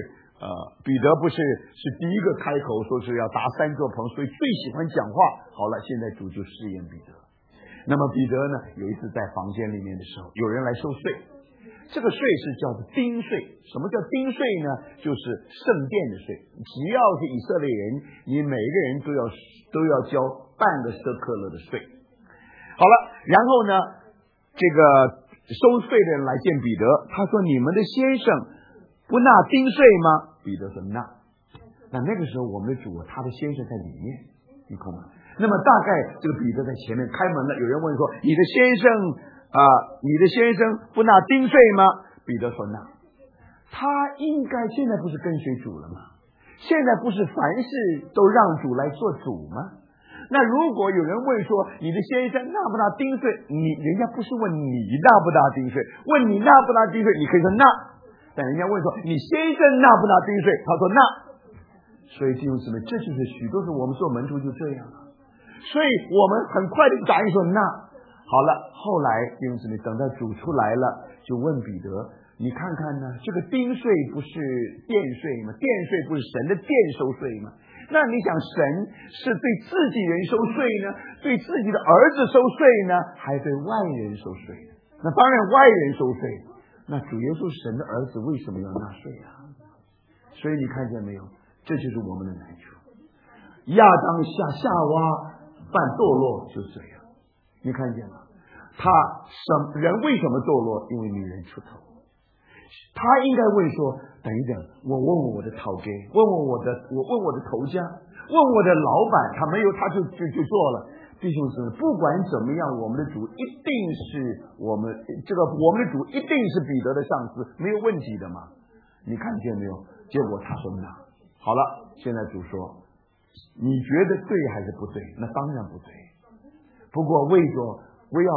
第一个开口说是要搭3座棚，所以最喜欢讲话。好了，现在主就试验彼得。那么彼得呢，有一次在房间里面的时候，有人来收税，这个税是叫做丁税。什么叫丁税呢？就是圣殿的税。只要是以色列人，你每一个人都要交半个舍客勒的税。好了，然后呢，这个收税的人来见彼得，他说：“你们的先生不纳丁税吗？”彼得说：“纳。”那个时候我们的主他的先生在里面，你看吗？那么大概这个彼得在前面开门了，有人问说：“你的先生不纳丁税吗？”彼得说：“纳。”他应该现在不是跟随主了吗？现在不是凡事都让主来做主吗？那如果有人问说你的先生纳不纳丁税，人家不是问你纳不纳丁税，问你纳不纳丁税，你可以说纳。但人家问说你先生纳不纳丁税，他说纳。所以弟兄姊妹，这就是许多时候我们做门徒就这样了。所以我们很快的答应说纳。好了，后来弟兄姊妹等到主出来了，就问彼得：“你看看呢，这个丁税不是殿税吗？殿税不是神的殿收税吗？那你想，神是对自己人收税呢，对自己的儿子收税呢，还对外人收税？那当然外人收税。那主耶稣神的儿子为什么要纳税啊？所以你看见没有？这就是我们的难处。亚当夏娃犯堕落就这样，你看见吗？人为什么堕落？因为女人出头。他应该问说：等一等，我问我的头家，问我的头家，问我的老板，他没有，他就做了。弟兄姊妹，不管怎么样，我们的主一定是我们的主一定是彼得的上司，没有问题的嘛。你看见没有？结果他说那好了，现在主说，你觉得对还是不对？那当然不对。不过为着不要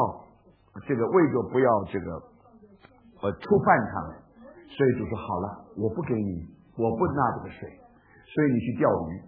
触犯他们，所以就说好了，我不给你，我不纳这个税，所以你去钓鱼。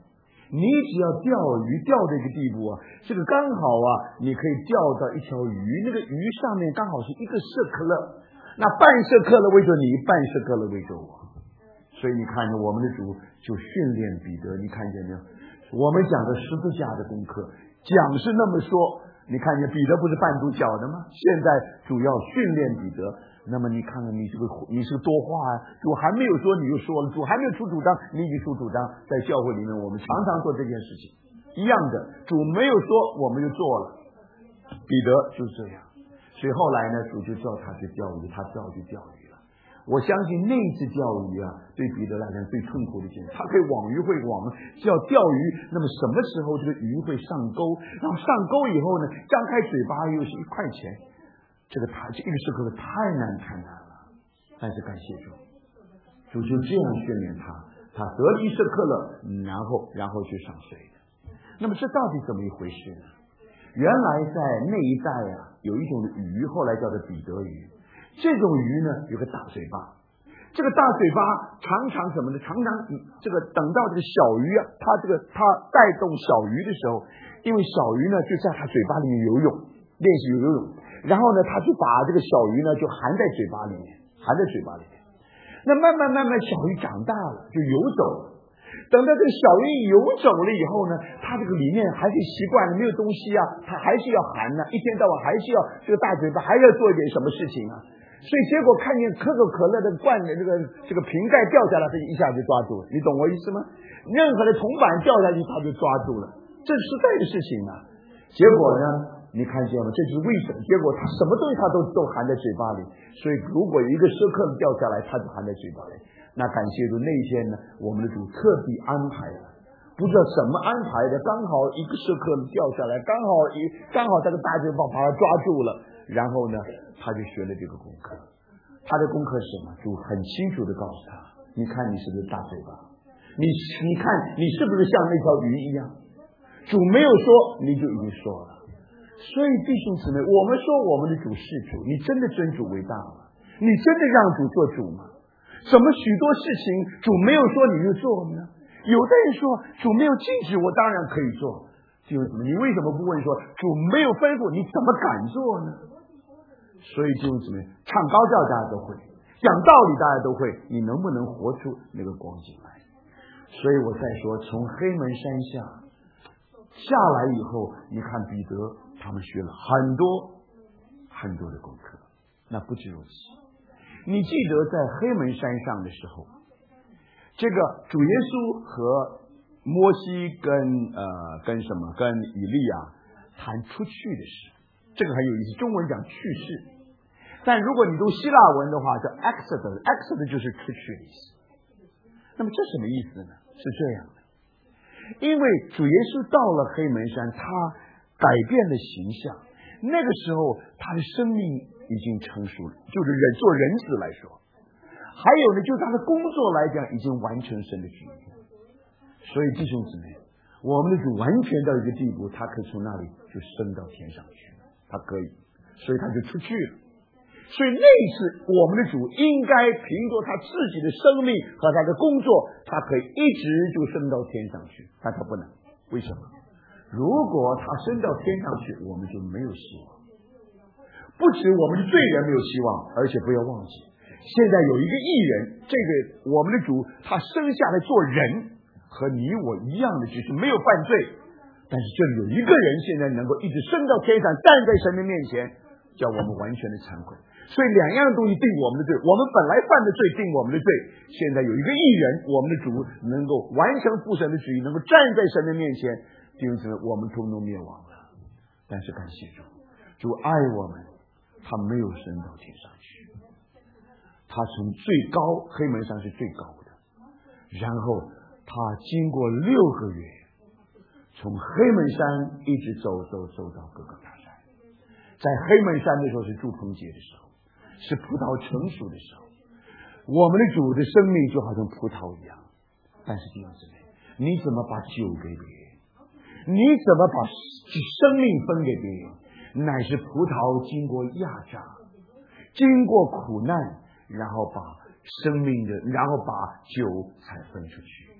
你只要钓鱼钓这个地步啊，这个刚好啊，你可以钓到一条鱼，那个鱼上面刚好是一个舍克勒，那半舍克勒为着你，半舍克勒为着我。所以你看着我们的主就训练彼得，你看见没有？我们讲的十字架的功课，讲是那么说，你看见彼得不是半途脚的吗？现在主要训练彼得。那么你看看你是个多话啊，主还没有说你就说了，主还没有出主张你已经出主张。在教会里面我们常常做这件事情一样的，主没有说我们就做了，彼得就是这样。所以后来呢，主就叫他去钓鱼，他钓鱼了。我相信那次钓鱼啊，对彼得来讲最痛苦的一件事，他可以网鱼会网，叫钓鱼，那么什么时候这个鱼会上钩，然后上钩以后呢，张开嘴巴又是1块钱，这个时刻太难了。但是感谢主，主就这样训练他得了1舍克勒，然后去上水的。那么这到底怎么一回事呢？原来在那一带啊，有一种鱼，后来叫做彼得鱼。这种鱼呢，有个大嘴巴，这个大嘴巴常常什么呢？常常这个等到这个小鱼啊，它带动小鱼的时候，因为小鱼呢就在它嘴巴里面游泳，练习游泳，然后呢，它就把这个小鱼呢就含在嘴巴里面。那慢慢小鱼长大了，就游走了。等到这个小鱼游走了以后呢，它这个里面还是习惯了，没有东西啊，它还是要含呢，一天到晚还是要这个大嘴巴还是要做一点什么事情啊。所以结果看见可口可乐的罐的这个瓶盖掉下来，他就一下就抓住了，你懂我意思吗？任何的铜板掉下去，他就抓住了，这是实在的事情啊。结果呢，你看见吗？这是为什么？结果他什么东西他都含在嘴巴里，所以如果一个舍克掉下来，他就含在嘴巴里。那感谢主，那天呢，我们的主特地安排了，不知道怎么安排的，刚好一个舍克掉下来，刚好这个大嘴巴把他抓住了，然后呢，他就学了这个功课。他的功课是什么？主很清楚的告诉他：你看你是不是大嘴巴？你看你是不是像那条鱼一样？主没有说，你就已经说了。所以弟兄姊妹，我们说我们的主是主，你真的尊主为大吗？你真的让主做主吗？怎么许多事情主没有说你就做呢？有的人说主没有禁止，我当然可以做。弟兄姊妹，你为什么不问说主没有吩咐，你怎么敢做呢？所以弟兄姊妹，唱高调大家都会，讲道理大家都会，你能不能活出那个光景来？所以我再说，从黑门山下来以后，你看彼得他们学了很多的功课。那不止如此，你记得在黑门山上的时候，这个主耶稣和摩西跟以利亚谈出去的事，这个很有意思，中文讲去世，但如果你读希腊文的话叫 Exodus 就是出去的意思。那么这什么意思呢？是这样的，因为主耶稣到了黑门山，他改变了形象，那个时候他的生命已经成熟了，就是做人子来说，还有呢，就是他的工作来讲已经完成神的旨意。所以弟兄姊妹，我们的主完全到一个地步，他可以从那里就升到天上去，他可以，所以他就出去了。所以那次我们的主应该凭着他自己的生命和他的工作，他可以一直就升到天上去，但他不能。为什么？如果他升到天上去，我们就没有希望。不止我们的罪人没有希望，而且不要忘记，现在有一个义人，这个我们的主他生下来做人，和你我一样的，只是没有犯罪。但是这里有一个人现在能够一直升到天上，站在神的面前，叫我们完全的惭愧。所以两样东西定我们的罪，我们本来犯的罪定我们的罪，现在有一个义人，我们的主能够完成父神的旨意，能够站在神的面前，弟兄姊妹，我们通通灭亡了。但是感谢主，主爱我们，他没有升到天上去，他从最高黑门山是最高的，然后他经过6个月，从黑门山一直走到各个大山。在黑门山的时候是祝棚节的时候，是葡萄成熟的时候，我们的主的生命就好像葡萄一样。但是弟兄姊妹，你怎么把酒给别人？你怎么把生命分给别人？乃是葡萄经过压榨，经过苦难，然后把生命的，然后把酒才分出去。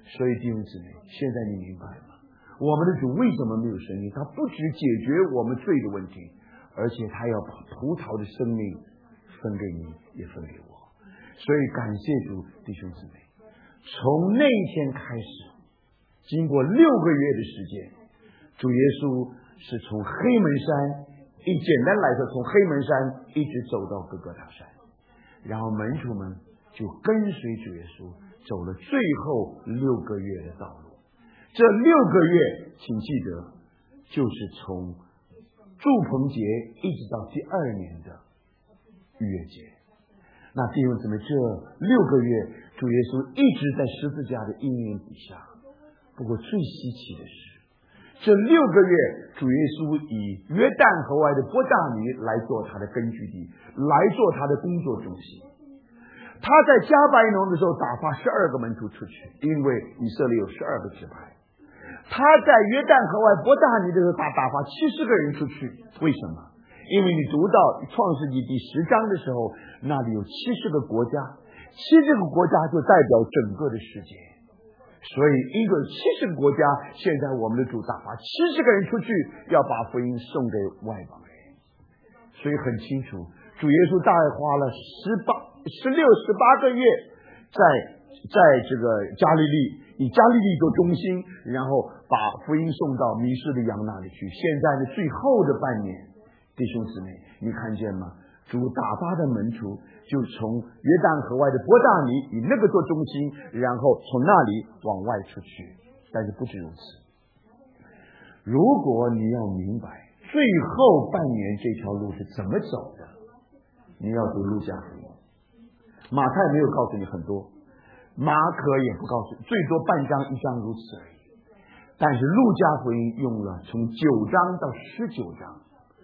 所以弟兄姊妹，现在你明白吗？我们的主为什么没有生命？他不只解决我们罪的问题，而且他要把葡萄的生命分给你，也分给我。所以感谢主，弟兄姊妹，从那一天开始，经过6个月的时间，主耶稣是从黑门山，简单来说，从黑门山一直走到各个大山，然后门徒们就跟随主耶稣走了最后6个月的道路。这6个月，请记得，就是从住棚节一直到第2年的逾越节。那弟兄姊妹，这6个月，主耶稣一直在十字架的阴影底下。不过最稀奇的是，这6个月，主耶稣以约旦河外的伯大尼来做他的根据地，来做他的工作中心。他在加百农的时候打发12个门徒出去，因为以色列有12个支派。他在约旦河外伯大尼的时候打发70个人出去，为什么？因为你读到创世纪第10章的时候，那里有70个国家，70个国家就代表整个的世界。所以一个70个国家，现在我们的主打发70个人出去，要把福音送给外邦人。所以很清楚，主耶稣大概花了16、18个月在这个加利利，以加利利做中心，然后把福音送到迷失的羊那里去。现在的最后的半年，弟兄姊妹，你看见吗？主打发的门徒就从约旦河外的伯大尼以那个做中心，然后从那里往外出去。但是不止如此，如果你要明白最后半年这条路是怎么走的，你要读路加福音。马太没有告诉你很多，马可也不告诉你，最多半章1章如此而已。但是路加福音用了从9章到19章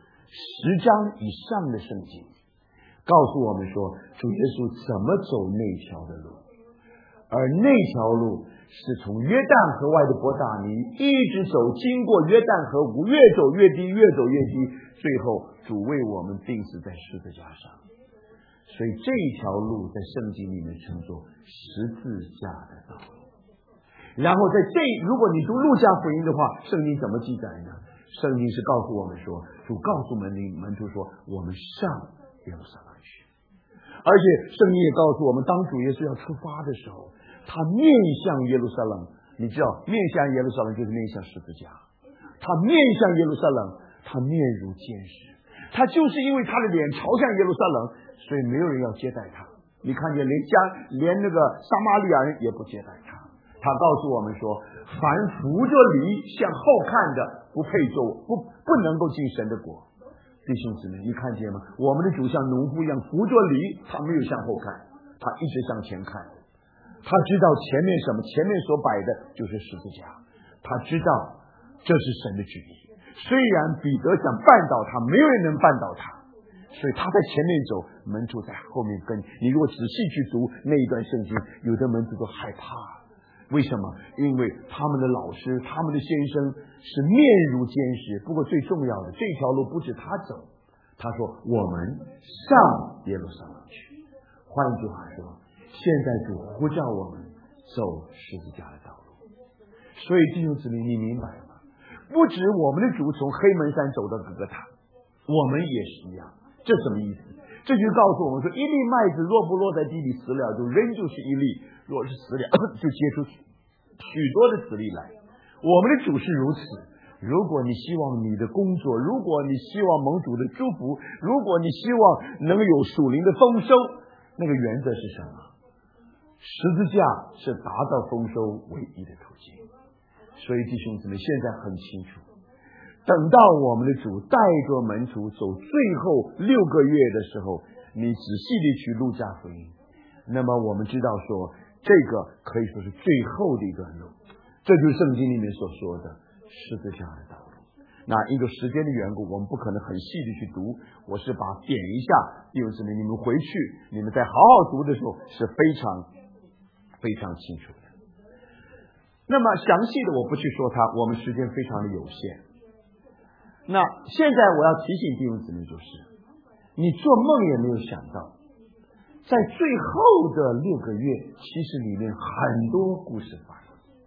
10章以上的圣经，告诉我们说主耶稣怎么走那条的路，而那条路是从约旦河外的伯大尼一直走，经过约旦河谷，越走越低，越走越低，最后主为我们钉死在十字架上。所以这条路在圣经里面称作十字架的道路。然后如果你读路加福音的话，圣经怎么记载呢？圣经是告诉我们说，主告诉门徒说，我们上耶路撒冷去。而且圣经也告诉我们，当主耶稣要出发的时候，他面向耶路撒冷。你知道面向耶路撒冷就是面向十字架，他面向耶路撒冷，他面如坚石。他就是因为他的脸朝向耶路撒冷，所以没有人要接待他。你看见连那个撒玛利亚人也不接待他。他告诉我们说，凡扶着犁向后看的，不配做，不能够进神的国。弟兄姊妹，你看见吗？我们的主像农夫一样扶着犁，他没有向后看，他一直向前看。他知道前面什么，前面所摆的就是十字架，他知道这是神的旨意。虽然彼得想绊倒他，没有人能绊倒他，所以他在前面走，门徒在后面跟。你如果仔细去读那一段圣经，有的门徒都害怕。为什么？因为他们的老师，他们的先生是面如坚石。不过最重要的，这条路不止他走，他说我们上耶路撒冷去。换一句话说，现在主呼召我们走十字架的道路。所以弟兄姊妹，你明白吗？不止我们的主从黑门山走到各个塔，我们也是一样。这什么意思？这就告诉我们说，一粒麦子若不落在地里死了，就仍旧是一粒；若是死了，就结出许多的子粒来。我们的主是如此。如果你希望你的工作，如果你希望蒙主的祝福，如果你希望能有属灵的丰收，那个原则是什么？十字架是达到丰收唯一的途径。所以弟兄姊妹，现在很清楚，等到我们的主带着门徒走最后6个月的时候，你仔细地去路加福音，那么我们知道说，这个可以说是最后的一段路，这就是圣经里面所说的十字架的道路。那因为时间的缘故，我们不可能很细的去读，我是把点一下，弟兄姊妹，你们回去，你们再好好读的时候是非常非常清楚的。那么详细的我不去说它，我们时间非常的有限。那现在我要提醒弟兄姊妹，就是你做梦也没有想到，在最后的6个月，其实里面很多故事发生。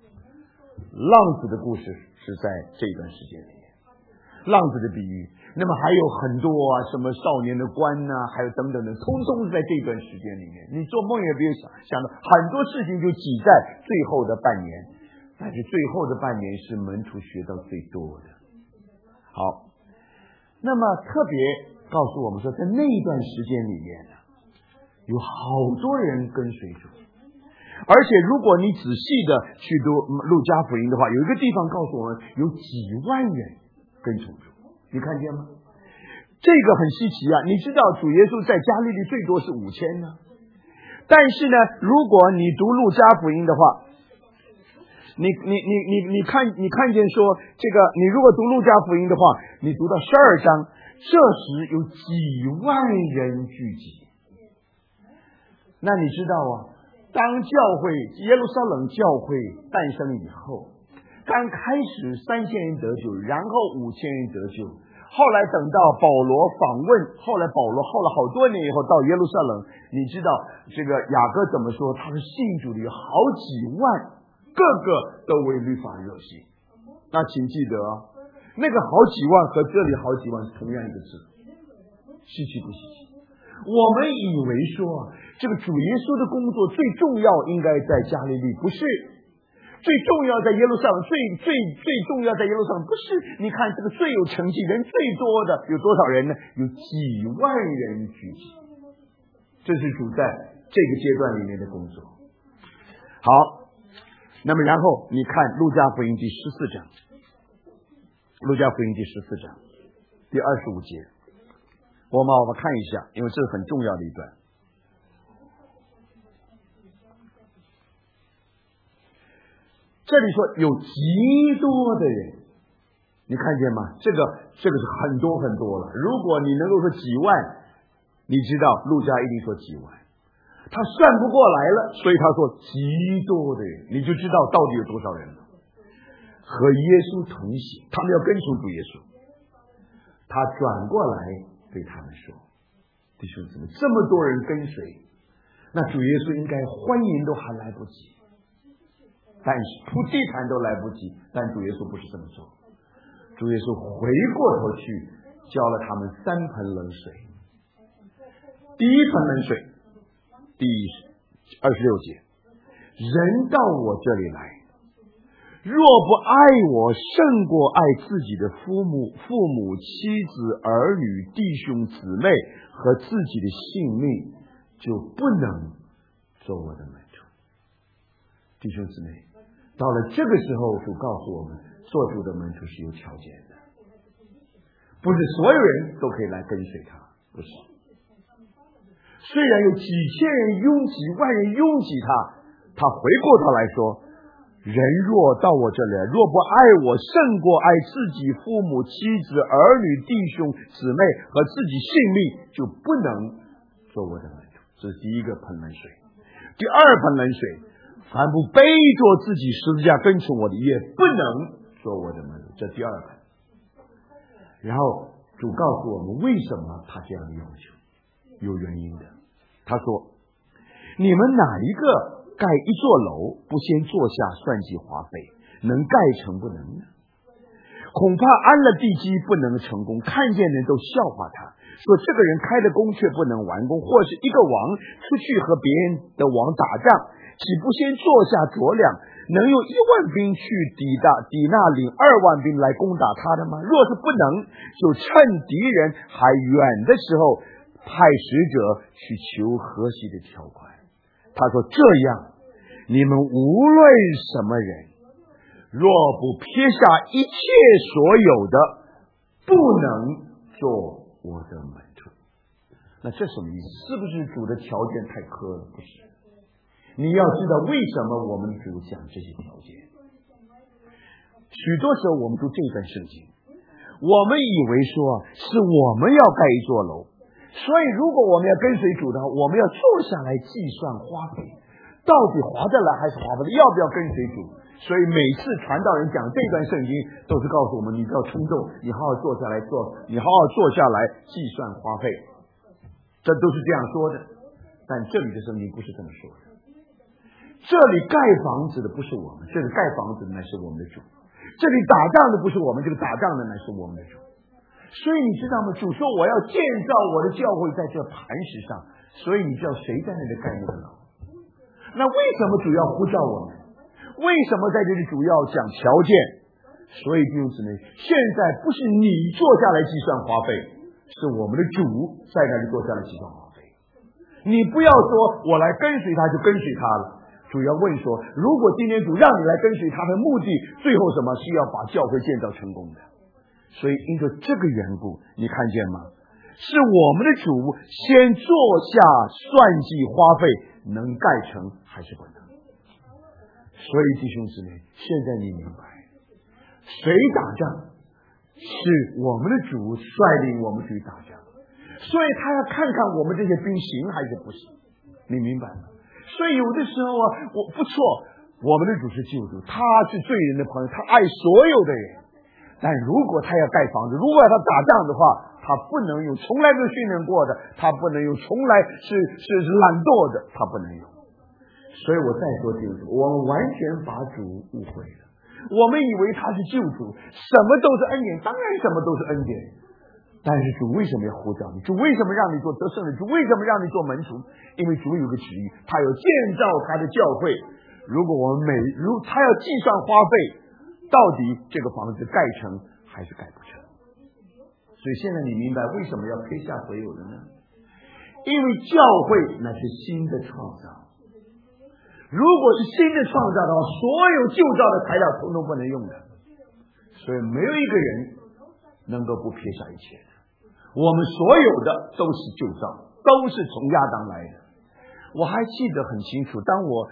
浪子的故事是在这段时间里面，浪子的比喻。那么还有很多什么少年的官还有等等的，通通是在这段时间里面。你做梦也别想到，很多事情就挤在最后的半年，但是最后的半年是门徒学到最多的。好，那么特别告诉我们说，在那段时间里面呢，有好多人跟随主。而且如果你仔细的去读路加福音的话，有一个地方告诉我们有几万人跟从主，你看见吗？这个很稀奇啊！你知道主耶稣在加利利最多是5000呢，但是呢，如果你读路加福音的话，你看见说这个，你如果读路加福音的话，你读到12章，这时有几万人聚集。那你知道啊，当教会耶路撒冷教会诞生以后，刚开始3000人得救，然后5000人得救，后来等到保罗访问，后来保罗后来好多年以后到耶路撒冷，你知道这个雅各怎么说？他是信主的有好几万，个个都为律法热心。那请记得，那个好几万和这里好几万是同样一个字，稀奇不稀奇？我们以为说这个主耶稣的工作最重要应该在加利利，不是最重要在耶路撒冷，最重要在耶路撒冷，不是。你看这个最有成绩人最多的有多少人呢？有几万人聚集，这是主在这个阶段里面的工作。好，那么然后你看路加福音第14章，路加福音第14章第25节，我们看一下，因为这是很重要的一段。这里说有极多的人，你看见吗？这个是很多很多了。如果你能够说几万，你知道路加一定说几万，他算不过来了，所以他说极多的人，你就知道到底有多少人了。和耶稣同行，他们要跟从主耶稣。他转过来对他们说：“弟兄姊妹，这么多人跟随，那主耶稣应该欢迎都还来不及。”但是铺地毯都来不及，但主耶稣不是这么做。主耶稣回过头去浇了他们3盆冷水。第一盆冷水，第26节，人到我这里来，若不爱我胜过爱自己的父母、妻子、儿女、弟兄、姊妹和自己的性命，就不能做我的门徒。弟兄姊妹，到了这个时候，主告诉我们，做主的门徒是有条件的，不是所有人都可以来跟随他，不是。虽然有几千人拥挤，万人拥挤他回过头来说，人若到我这里来，若不爱我胜过爱自己父母、妻子、儿女、弟兄、姊妹和自己性命，就不能做我的门徒。这是第一个盆冷水。第二盆冷水，凡不背着自己十字架跟从我的，也不能做我的门徒。这第二盆。然后主告诉我们为什么他这样的要求，有原因的。他说：你们哪一个盖一座楼，不先坐下算计花费，能盖成不能呢？恐怕安了地基不能成功，看见人都笑话他，说这个人开了工却不能完工，或是一个王出去和别人的王打仗，岂不先坐下酌量，能用1万兵去抵那领2万兵来攻打他的吗？若是不能，就趁敌人还远的时候，派使者去求和息的条款。他说：这样，你们无论什么人，若不撇下一切所有的，不能做我的门徒。那这什么意思？是不是主的条件太苛了？不是。你要知道为什么我们主讲这些条件。许多时候我们读这段圣经，我们以为说是我们要盖一座楼，所以如果我们要跟随主的话，我们要坐下来计算花费，到底划得来还是划不来，要不要跟随主。所以每次传道人讲这段圣经，都是告诉我们，你不要冲动，你好好坐下来你好好坐下来计算花费，这都是这样说的。但这里的圣经不是这么说的。 这里盖房子的不是我们，这里盖房子的乃是我们的主。这里打仗的不是我们，这个打仗的乃是我们的主。所以你知道吗？主说我要建造我的教会在这磐石上，所以你知道谁在那里盖那个楼？那为什么主要呼召我们？为什么在这里主要讲条件？所以弟兄姊妹，现在不是你坐下来计算花费，是我们的主在那里坐下来计算花费。你不要说我来跟随他就跟随他了。主要问说，如果今天主让你来跟随他的目的，最后什么？是要把教会建造成功的。所以因着这个缘故，你看见吗？是我们的主先做下算计花费，能盖成还是不能？所以弟兄姊妹，现在你明白，谁打仗是我们的主率领我们去打仗，所以他要看看我们这些兵行还是不行，你明白吗？所以有的时候啊，我不错，我们的主是救主，他是罪人的朋友，他爱所有的人。但如果他要盖房子，如果他打仗的话，他不能用从来没有训练过的，他不能用从来是懒惰的，他不能用。所以我再说清楚，我们完全把主误会了。我们以为他是救主，什么都是恩典，当然什么都是恩典。但是主为什么要呼召你？主为什么让你做得胜的？主为什么让你做门徒？因为主有个旨意，他要建造他的教会。如果我们他要计算花费，到底这个房子盖成还是盖不成？所以现在你明白为什么要撇下所有的呢？因为教会那是新的创造。如果是新的创造的话，所有旧造的材料统统不能用的。所以没有一个人能够不撇下一切的。我们所有的都是旧造，都是从亚当来的。我还记得很清楚，我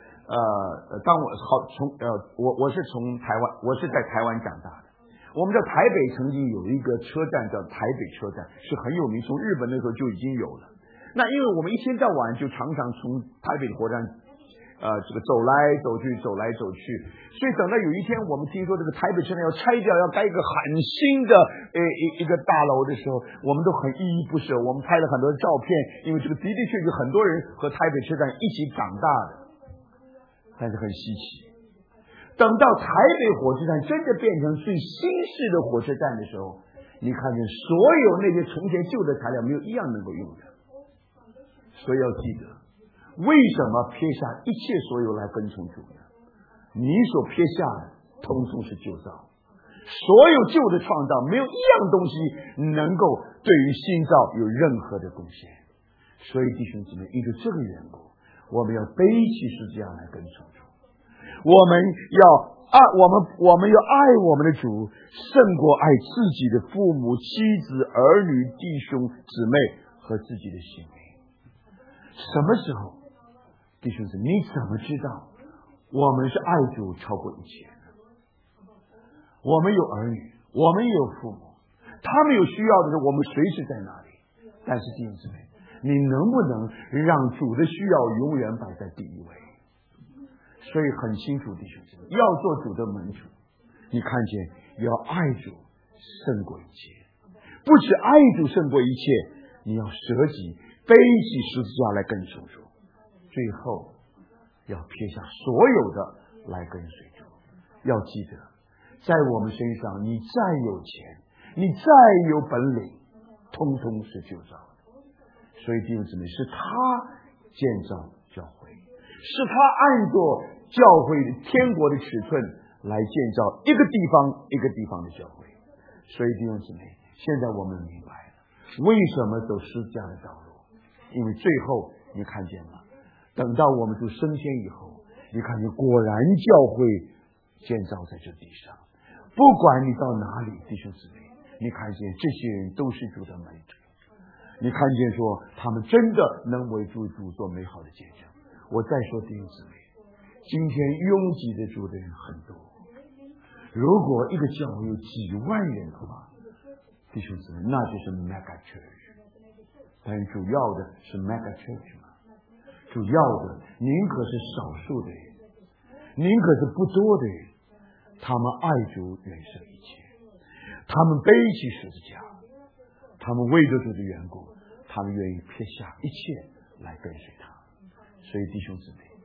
是从台湾，我是在台湾长大的。我们知道台北曾经有一个车站叫台北车站，是很有名，从日本那时候就已经有了。那因为我们一天到晚就常常从台北的火车站这个走来走去，所以等到有一天我们听说这个台北车站要拆掉，要盖一个很新的一个大楼的时候，我们都很依依不舍。我们拍了很多照片，因为这个的确有很多人和台北车站一起长大的，但是很稀奇。等到台北火车站真的变成最新式的火车站的时候，你看见所有那些从前旧的材料没有一样能够用的。所以要记得，为什么撇下一切所有来跟从主呢？你所撇下的统统是旧造，所有旧的创造没有一样东西能够对于新造有任何的贡献。所以弟兄姊妹，因着这个缘故，我们要背起十字架来跟从主。我们要爱我们的主，胜过爱自己的父母、妻子、儿女、弟兄、姊妹和自己的性命。什么时候，弟兄姊妹，你怎么知道我们是爱主超过一切的？我们有儿女，我们也有父母，他们有需要的时候，我们随时在那里。但是弟兄姊妹，你能不能让主的需要永远摆在第一位？所以很清楚，弟兄姊妹，要做主的门徒，你看见要爱主胜过一切，不止爱主胜过一切，你要舍己背起十字架来跟随主，最后要撇下所有的来跟随主。要记得，在我们身上，你再有钱，你再有本领，通通是旧造的。所以弟兄姊妹，是他建造教会，是他按着教会的天国的尺寸来建造一个地方一个地方的教会。所以弟兄姊妹，现在我们明白了为什么走十字架的道路，因为最后你看见了，等到我们主升天以后，你看见果然教会建造在这地上。不管你到哪里，弟兄姊妹，你看见这些人都是主的门徒，你看见说他们真的能为主做美好的见证。我再说弟兄姊妹，今天拥挤的主的人很多，如果一个教会有几万人的话，弟兄姊妹，那就是 mega church。 但主要的是 mega church 嘛，主要的宁可是少数的人，宁可是不多的人，他们爱主远胜一切，他们背起十字架，他们为着主的缘故，他们愿意撇下一切来跟随他。所以弟兄姊妹，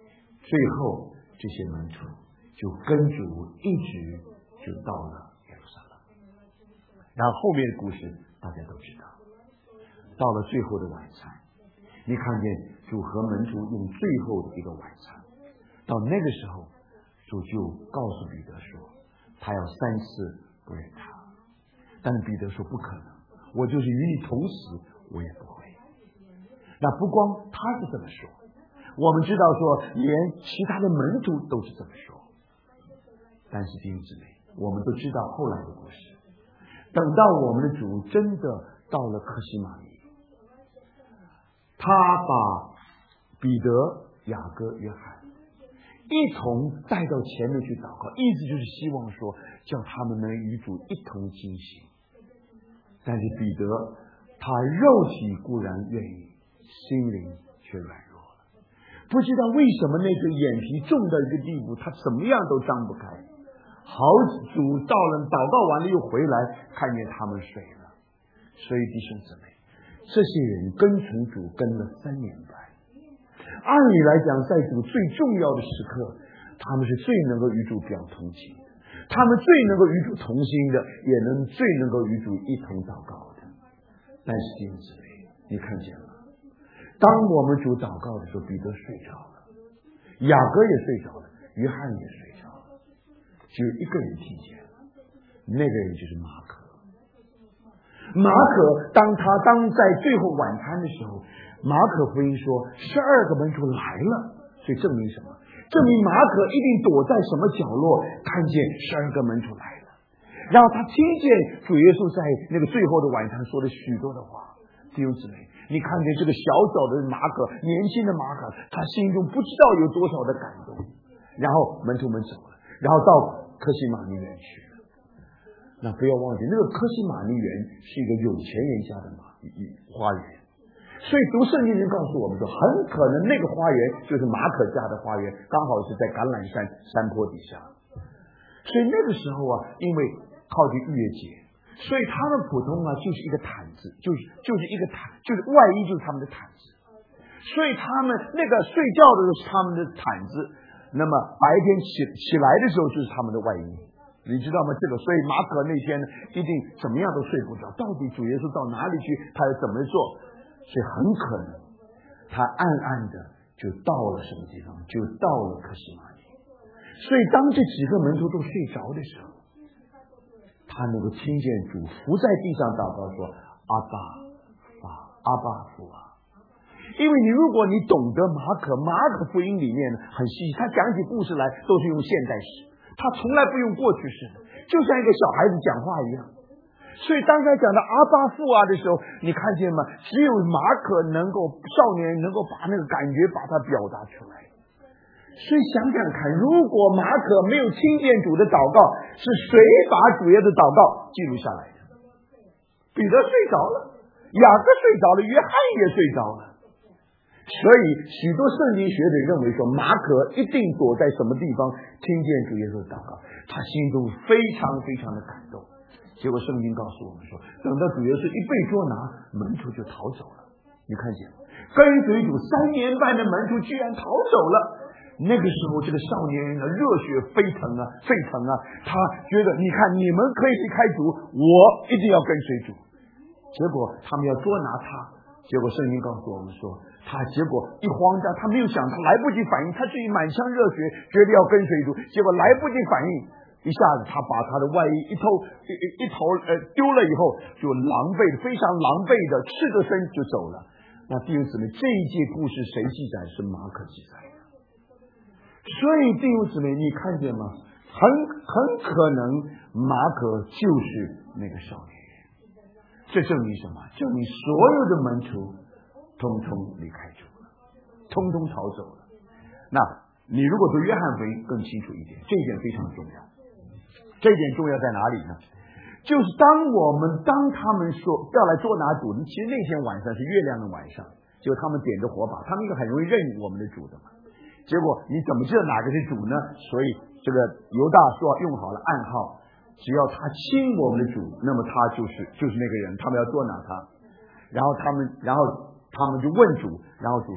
最后这些门徒就跟主一直就到了耶路撒冷。然后后面的故事大家都知道，到了最后的晚餐，你看见主和门徒用最后的一个晚餐，到那个时候主就告诉彼得说他要3次不认他。但是彼得说不可能，我就是与你同死我也不会。那不光他是这么说，我们知道说连其他的门徒都是这么说。但是弟兄姊妹，我们都知道后来的故事，等到我们的主真的到了客西马尼，他把彼得、雅各、约翰一同带到前面去祷告，意思就是希望说叫他们能与主一同惊醒。但是彼得他肉体固然愿意，心灵却软弱了，不知道为什么那个眼皮重到一个地步，他怎么样都张不开。好，主到了祷告完了又回来，看见他们睡了。所以弟兄姊妹，这些人跟从主跟了3年半，按理来讲在主最重要的时刻，他们是最能够与主表同情的，他们最能够与主同心的，也最能够与主一同祷告的。但是弟兄姊妹，你看见了，当我们主祷告的时候，彼得睡着了，雅各也睡着了，约翰也睡着了，只有一个人听见了，那个人就是马可。马可当在最后晚餐的时候，马可福音说12个门徒来了，所以证明什么？证明马可一定躲在什么角落，看见12个门徒来了，然后他听见主耶稣在那个最后的晚餐说了许多的话。弟兄姊妹，你看见这个小小的马可，年轻的马可，他心中不知道有多少的感动。然后门徒们走了，然后到客西马尼园去了。那不要忘记，那个客西马尼园是一个有钱人家的花园，所以读圣经人告诉我们说，很可能那个花园就是马可家的花园，刚好是在橄榄山坡底下。所以那个时候因为靠近逾越节，所以他们普通就是一个毯子，就是一个毯，就是外衣就是他们的毯子，所以他们那个睡觉的时候是他们的毯子，那么白天起来的时候就是他们的外衣，你知道吗？这个，所以马可那天一定怎么样都睡不着，到底主耶稣到哪里去，他要怎么做？所以很可能他暗暗的就到了什么地方，就到了客西马尼。所以当这几个门徒都睡着的时候，他能够听见主伏在地上祷告说阿爸父啊。因为如果你懂得马可福音里面很细，他讲起故事来都是用现代史，他从来不用过去式的，就像一个小孩子讲话一样。所以当他讲到阿爸父的时候，你看见吗？只有马可少年能够把那个感觉把它表达出来。所以想想看，如果马可没有听见主的祷告，是谁把主耶稣的祷告记录下来的？彼得睡着了，雅各睡着了，约翰也睡着了。所以许多圣经学者认为说，马可一定躲在什么地方听见主耶稣的祷告，他心中非常非常的感动。结果圣经告诉我们说，等到主耶稣一被捉拿，门徒就逃走了。你看见跟随主3年半的门徒居然逃走了。那个时候这个少年人的热血沸腾他觉得你看你们可以离开主，我一定要跟随主。结果他们要捉拿他，结果圣经告诉我们说，他结果一慌张，他没有想，他来不及反应，他自己满腔热血觉得要跟随主，结果来不及反应，一下子他把他的外衣一头丢了以后，就非常狼狈的赤着身就走了。那弟兄姊妹，这一节故事谁记载？是马可记载的。所以弟兄姊妹，你看见吗？很可能马可就是那个少年人。这证明什么？证明所有的门徒通通离开主了，通通逃走了。那你如果读约翰福音更清楚一点，这一点非常重要。这一点重要在哪里呢？就是当他们说要来捉拿主，其实那天晚上是月亮的晚上，就他们点着火把，他们应该很容易认我们的主的嘛。结果你怎么知道哪个是主呢？所以这个犹大说用好了暗号，只要他亲我们的主，那么他就是那个人，他们要捉拿他。然后他们就问主，然后主说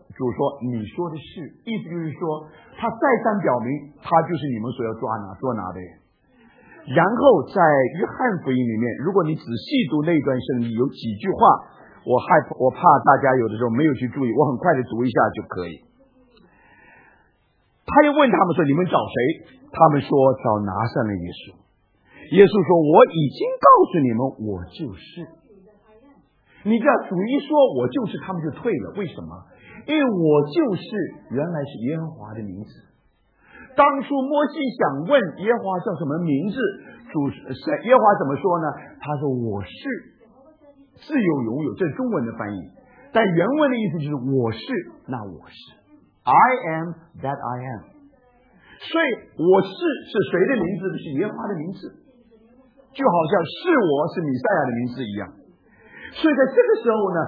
主说你说的是，意思就是说他再三表明他就是你们所要捉拿的人。然后在约翰福音里面，如果你仔细读那段圣经，有几句话我怕大家有的时候没有去注意，我很快的读一下就可以。他又问他们说你们找谁？他们说找拿撒勒耶稣。耶稣说我已经告诉你们我就是。你知道主一说我就是，他们就退了。为什么？因为我就是原来是耶和华的名字。当初摩西想问耶和华叫什么名字，耶和华怎么说呢？他说我是自由拥有，这是中文的翻译，但原文的意思就是我是，那我是 I am that I am。 所以我是谁的名字？是耶和华的名字，就好像是我是弥赛亚的名字一样。所以在这个时候呢，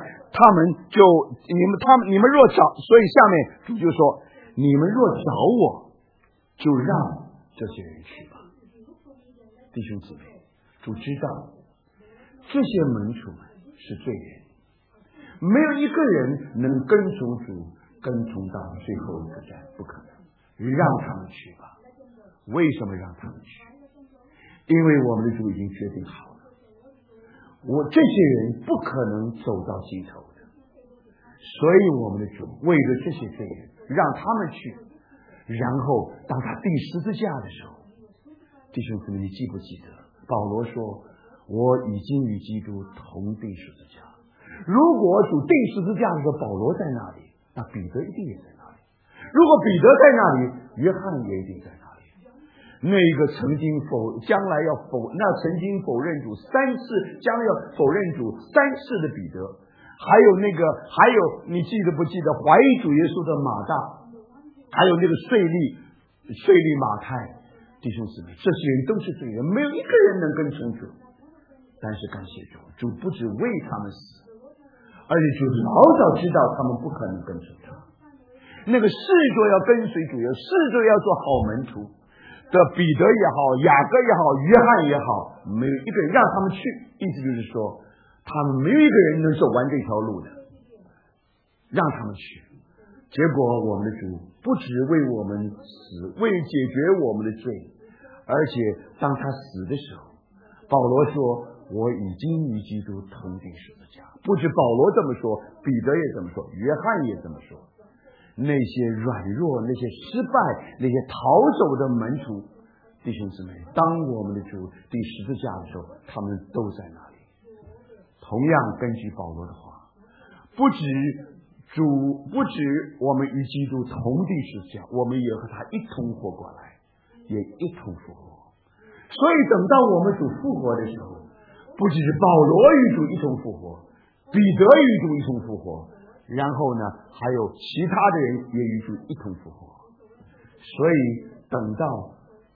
你们若找，所以下面主就说你们若找我，就让这些人去吧。弟兄姊妹，主知道这些门徒们是罪人，没有一个人能跟从主跟从到最后一个站，不可能。让他们去吧。为什么让他们去？因为我们的主已经决定好了，这些人不可能走到尽头的，所以我们的主为了这些罪人让他们去。然后当他钉十字架的时候，弟兄姊妹，你记不记得保罗说我已经与基督同钉十字架？如果主钉十字架的时候保罗在那里，那彼得一定也在那里。如果彼得在那里，约翰也一定在那里。那个曾经否认主三次，将要否认主三次的彼得，还有你记得不记得怀疑主耶稣的马大，还有那个税吏马太。弟兄姊妹，这些人都是罪人，没有一个人能跟从主。但是感谢主，主不只为他们死，而且主老早知道他们不可能跟随他。那个试着要跟随主，试着要做好门徒的彼得也好，雅各也好，约翰也好，没有一个人让他们去。意思就是说，他们没有一个人能走完这条路的，让他们去。结果我们的主不只为我们死，为解决我们的罪，而且当他死的时候，保罗说我已经与基督同钉十字架。不止保罗这么说，彼得也这么说，约翰也这么说。那些软弱，那些失败，那些逃走的门徒，弟兄姊妹，当我们的主钉十字架的时候，他们都在那里。同样根据保罗的话，不止我们与基督同钉十字架，我们也和他一同活过来，也一同复活。所以等到我们主复活的时候，不只是保罗与主一同复活，彼得与主一同复活，然后呢，还有其他的人也与主一同复活。所以等到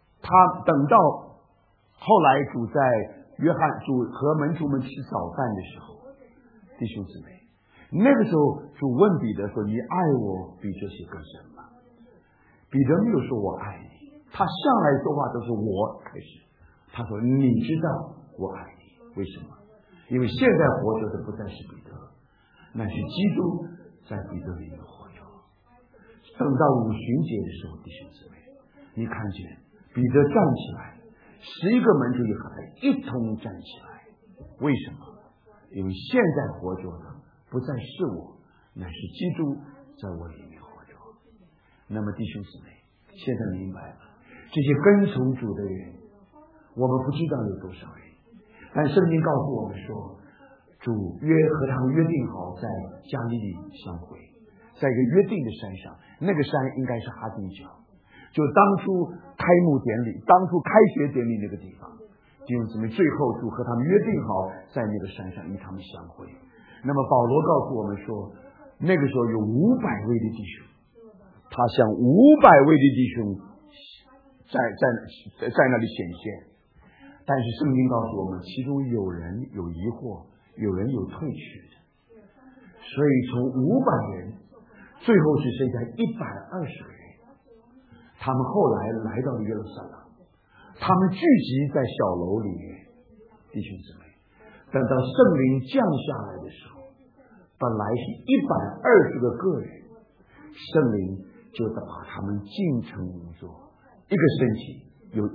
后来主在约翰主和门徒们吃早饭的时候，弟兄姊妹，那个时候主问彼得说：“你爱我比这些更深吗？”彼得没有说我爱你，他向来说话都是我开始。他说：“你知道我爱你。”为什么？因为现在活着的不再是彼得，那是基督在彼得里面活着。等到五旬节的时候，弟兄姊妹，你看见彼得站起来，11个门徒也和他一同站起来。为什么？因为现在活着的不再是我，乃是基督在我里面活着。那么弟兄姊妹，现在明白了，这些跟从主的人，我们不知道有多少人，但圣经告诉我们说，主和他们约定好在加利利相会，在一个约定的山上，那个山应该是哈丁角，就当初开幕典礼，当初开学典礼那个地方。弟兄姊妹，最后主和他们约定好在那个山上与他们相会。那么保罗告诉我们说，那个时候有500位的弟兄，他向500位的弟兄在那里显现。但是圣经告诉我们，其中有人有疑惑，有人有退去的。所以从500人最后只剩下120个人，他们后来来到了耶路撒冷，他们聚集在小楼里面。弟兄姊妹，等到圣灵降下来的时候，本来是120个个人， 圣灵就把他们进城工作，一个星期有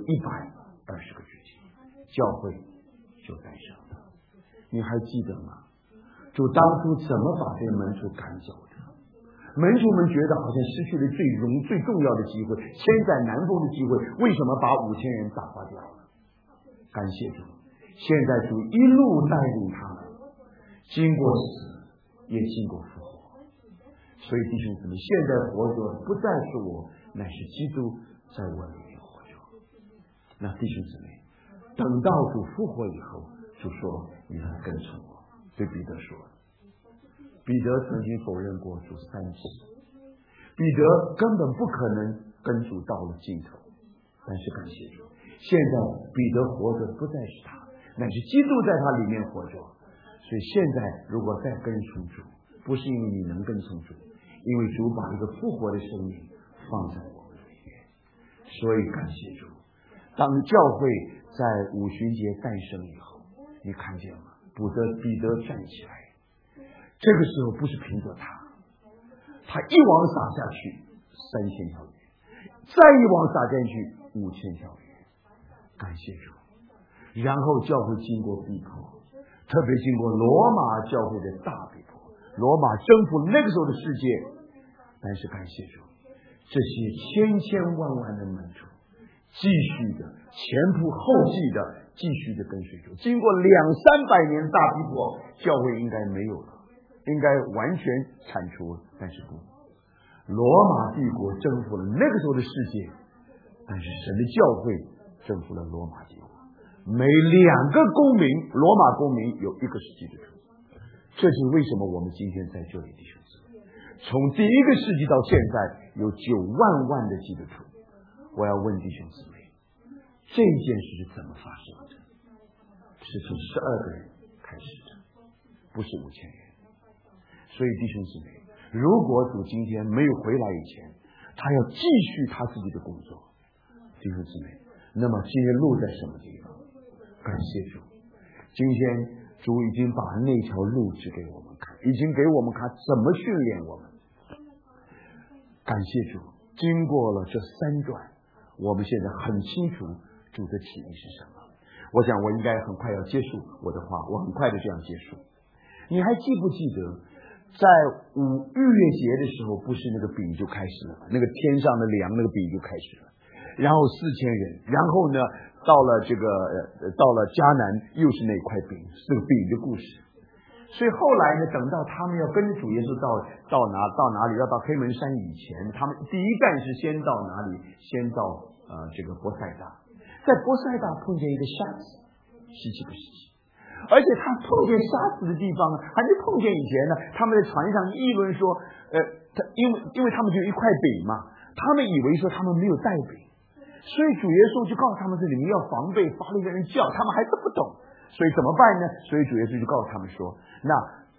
120个聚集，教会就诞生了。你还记得吗？主当初怎么把这些门徒赶走的？门徒们觉得好像失去了最重要的机会，千载难逢的机会，为什么把5000人打发掉了？感谢主，现在主一路带领他们，经过死也经过复活。所以弟兄姊妹，现在活着不再是我，乃是基督在我里面活着。那弟兄姊妹，等到主复活以后，主说你来跟从我。对彼得说，彼得曾经否认过主3次，彼得根本不可能跟主到了尽头。但是感谢主，现在彼得活着不再是他，乃是基督在他里面活着。所以现在如果再跟从主，不是因为你能跟从主，因为主把一个复活的生命放在我们里面。所以感谢主，当教会在五旬节诞生以后，你看见吗？彼得站起来，这个时候不是凭着他一网撒下去3000条鱼，再一网撒下去5000条鱼。感谢主。然后教会经过逼迫，特别经过罗马教会的大逼迫，罗马征服那个时候的世界。但是感谢主，这些千万的门徒继续的前仆后继的继续的跟随主，经过200-300年大逼迫，教会应该没有了，应该完全铲除了。但是不，罗马帝国征服了那个时候的世界，但是神的教会征服了罗马帝国。每2个公民，罗马公民有1个是基督徒。这是为什么我们今天在这里，弟兄姊妹，从第1个世纪到现在有9万的基督徒。我要问弟兄姊妹，这件事是怎么发生的？是从12个人开始的，不是5000人。所以弟兄姊妹，如果主今天没有回来以前，他要继续他自己的工作，弟兄姊妹，那么今天路在什么地方？感谢主，今天主已经把那条路指给我们看，已经给我们看怎么训练我们。感谢主，经过了这3段，我们现在很清楚主的旨意是什么。我想我应该很快要结束我的话，我很快的这样结束。你还记不记得在逾越节的时候，不是那个饼就开始了，那个天上的粮那个饼就开始了，然后4000人，然后呢到了迦南又是那块饼，是个饼的故事。所以后来呢，等到他们要跟着主耶稣到哪里，要到黑门山以前，他们第一站是先到哪里？先到这个伯赛大，在伯赛大碰见一个瞎子，17个世纪。而且他碰见瞎子的地方还没碰见以前呢，他们在船上议论说，因为他们就一块饼嘛，他们以为说他们没有带饼，所以主耶稣就告诉他们说，你们要防备法利赛人教，他们还是不懂，所以怎么办呢？所以主耶稣就告诉他们说，那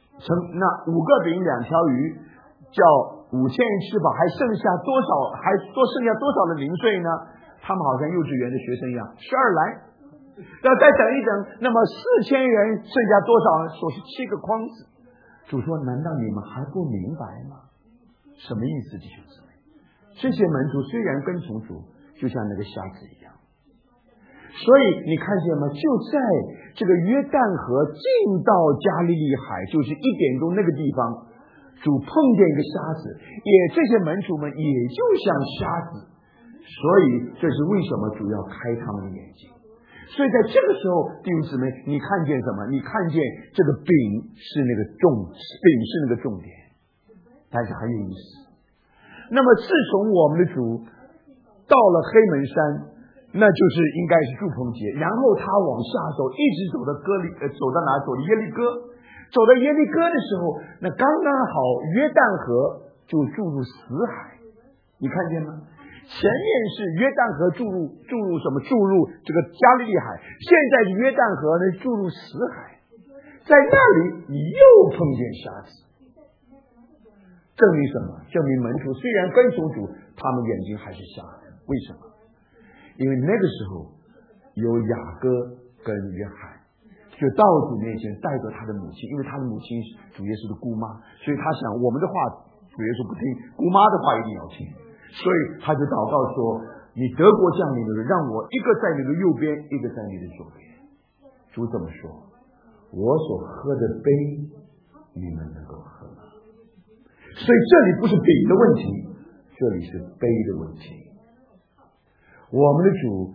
5个饼2条鱼，叫5000人吃饱，还剩下多少的零碎呢？他们好像幼稚园的学生一样，12篮。要再等一等，那么4000人剩下多少呢？说是7个筐子。主说，难道你们还不明白吗？什么意思，弟兄姊妹？这些门徒虽然跟从主，就像那个瞎子一样。所以你看见吗？就在这个约旦河进到加利利海，就是1点钟那个地方，主碰见一个瞎子，这些门徒们也就像瞎子，所以这是为什么主要开他们的眼睛。所以在这个时候，弟兄姊妹，你看见什么？你看见这个饼是那个重点，但是很有意思。那么自从我们的主到了黑门山，那就是应该是祝棚节，然后他往下走，一直走到哪？走到耶利哥。走到耶利哥的时候，那刚刚好约旦河就注入死海，你看见吗？前面是约旦河注入这个加利利海，现在约旦河呢注入死海，在那里你又碰见瞎子，证明什么？证明门徒虽然跟从主，他们眼睛还是瞎的。为什么？因为那个时候有雅各跟约翰就到主面前带着他的母亲，因为他的母亲是主耶稣的姑妈，所以他想我们的话主耶稣不听，姑妈的话一定要听，所以他就祷告说：你得国降临的人，让我一个在你的右边，一个在你的左边。主怎么说？我所喝的杯，你们能够喝吗？所以这里不是饼的问题，这里是杯的问题。我们的主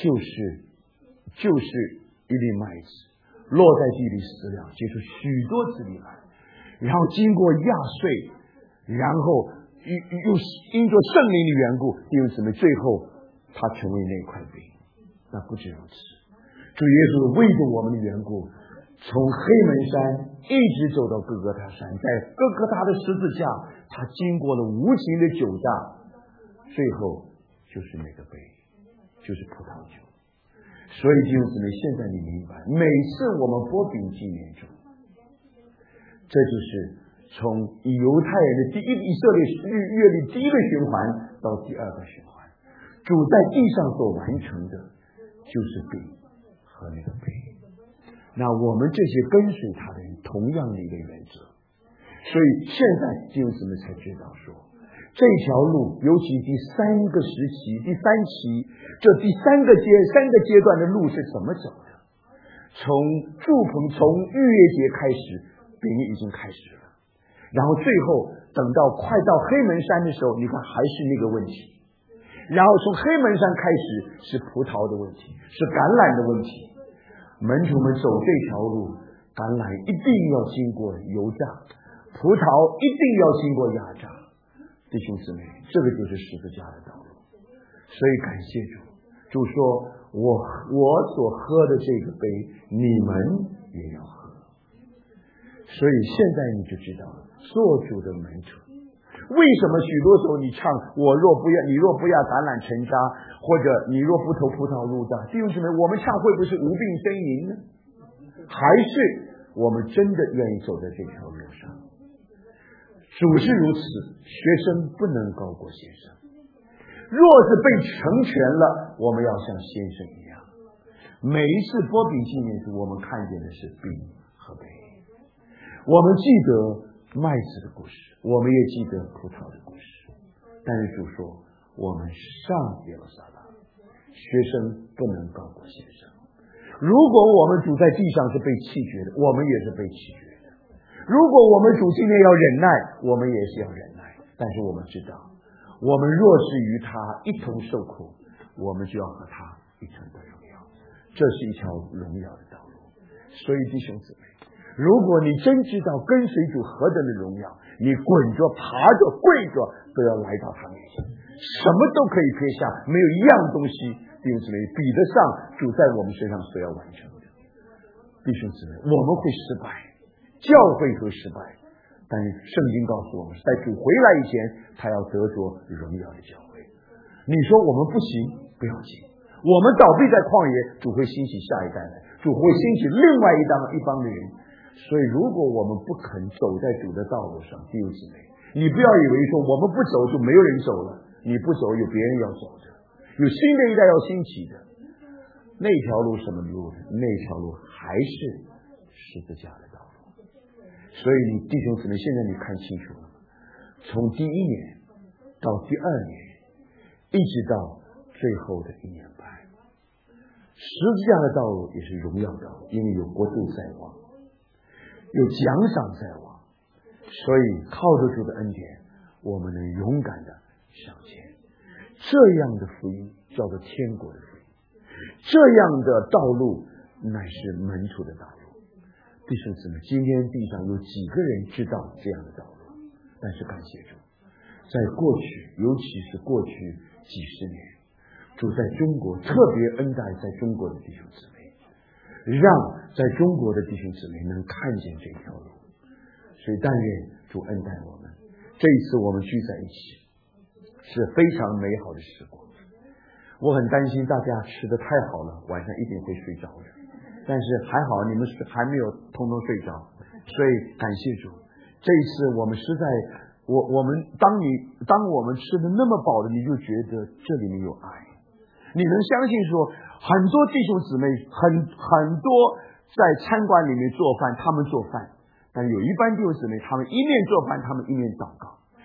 就是一粒麦子，落在地里死了，结出许多子粒来，然后经过压碎，然后又因着圣灵的缘故，弟兄姊妹，最后他成为那块饼。那不止如此，主耶稣为着我们的缘故，从黑门山一直走到哥哥他山，在哥哥他的十字架，他经过了无情的酒榨，最后就是那个杯，就是葡萄酒。所以弟兄姊妹，现在你明白，每次我们拨饼纪念主，这就是从犹太人的以色列月历第一个循环到第二个循环，主在地上所完成的就是饼和那个杯。那我们这些跟随他的人，同样的一个原则。所以现在弟兄姊妹才知道说，这条路，尤其第三个时期、第三期，这第三个阶段的路是怎么走的？从祝棚、从逾越节开始，饼已经开始了，然后最后等到快到黑门山的时候，你看还是那个问题。然后从黑门山开始是葡萄的问题，是橄榄的问题。门徒们走这条路，橄榄一定要经过油榨，葡萄一定要经过压榨。弟兄姊妹，这个就是十字架的道路。所以感谢主，主说我所喝的这个杯，你们也要喝。所以现在你就知道了，做主的门徒为什么许多时候你唱你若不要橄榄成渣，或者你若不投葡萄入榨，弟兄姊妹，我们唱会不会是无病呻吟呢？还是我们真的愿意走在这条路上？主是如此，学生不能高过先生。若是被成全了，我们要像先生一样。每一次拨饼纪念日，我们看见的是饼和杯。我们记得麦子的故事，我们也记得葡萄的故事。但是主说，我们上耶路撒冷，学生不能高过先生。如果我们主在地上是被弃绝的，我们也是被弃绝的。如果我们主今天要忍耐，我们也是要忍耐。但是我们知道，我们若是与他一同受苦，我们就要和他一同得荣耀。这是一条荣耀的道路。所以弟兄姊妹，如果你真知道跟随主何等的荣耀，你滚着、爬着、跪着都要来到他面前，什么都可以撇下，没有一样东西，弟兄姊妹比得上主在我们身上所要完成的。弟兄姊妹，我们会失败，教会会失败，但是圣经告诉我们，在主回来以前，他要得着荣耀的教会。你说我们不行，不要紧，我们倒闭在旷野，主会兴起下一代来，主会兴起另外一帮的人。所以如果我们不肯走在主的道路上，弟兄姊妹，你不要以为说我们不走就没有人走了，你不走有别人要走的，有新的一代要兴起的。那条路什么路？那条路还是十字架的道路。所以你弟兄姊妹，现在你看清楚了，从第一年到第二年，一直到最后的1年半，十字架的道路也是荣耀道路，因为有国度在望，有奖赏在望。所以靠着主的恩典，我们能勇敢的向前。这样的福音叫做天国的福音，这样的道路乃是门徒的道路。弟兄姊妹，今天地上有几个人知道这样的道路？但是感谢主，在过去，尤其是过去几十年，主在中国特别恩待在中国的弟兄姊妹，让在中国的弟兄姊妹能看见这条路。所以但愿主恩待我们，这一次我们聚在一起是非常美好的时光。我很担心大家吃得太好了，晚上一定会睡着的，但是还好你们还没有通通睡着。所以感谢主，这一次我们实在我们当我们吃的那么饱的，你就觉得这里面有爱。你能相信说很多弟兄姊妹很多在餐馆里面做饭，他们做饭，但有一般弟兄姊妹他们一面做饭，他们一面祷告，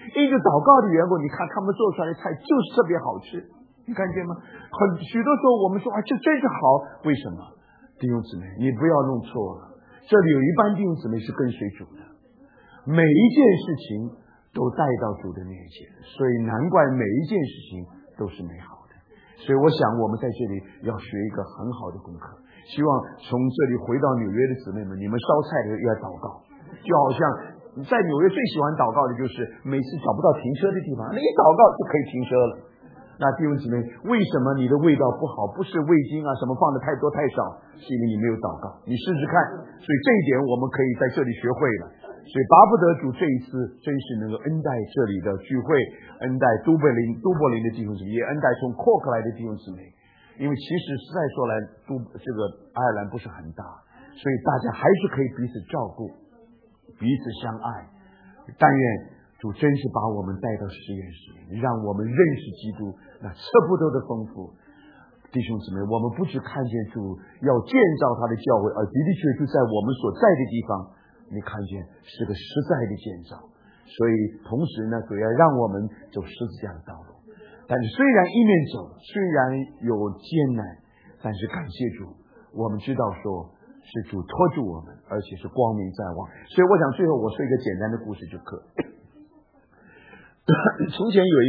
因着祷告的缘故，你看他们做出来的菜就是特别好吃，你看见吗？许多时候我们说这真是好，为什么？弟兄姊妹，你不要弄错了，这里有一班弟兄姊妹是跟随主的，每一件事情都带到主的面前，所以难怪每一件事情都是美好的。所以我想我们在这里要学一个很好的功课，希望从这里回到纽约的姊妹们，你们烧菜的要祷告，就好像在纽约最喜欢祷告的就是每次找不到停车的地方，那一祷告就可以停车了。那弟兄姊妹，为什么你的味道不好？不是味精什么放的太多太少，是因为你没有祷告。你试试看。所以这一点我们可以在这里学会了。所以巴不得主这一次真是能够恩待这里的聚会，恩待都柏林的弟兄姊妹，也恩待从扩克来的弟兄姊妹。因为其实实在说来，这个爱尔兰不是很大，所以大家还是可以彼此照顾，彼此相爱。但愿主真是把我们带到实验室里，让我们认识基督那测不得的丰富。弟兄姊妹，我们不只看见主要建造他的教会，而的的确确在我们所在的地方，你看见是个实在的建造。所以同时呢，主要让我们走十字架的道路。但是虽然一面走，虽然有艰难，但是感谢主，我们知道说是主托住我们，而且是光明在望。所以我想最后我说一个简单的故事就可以。从前有一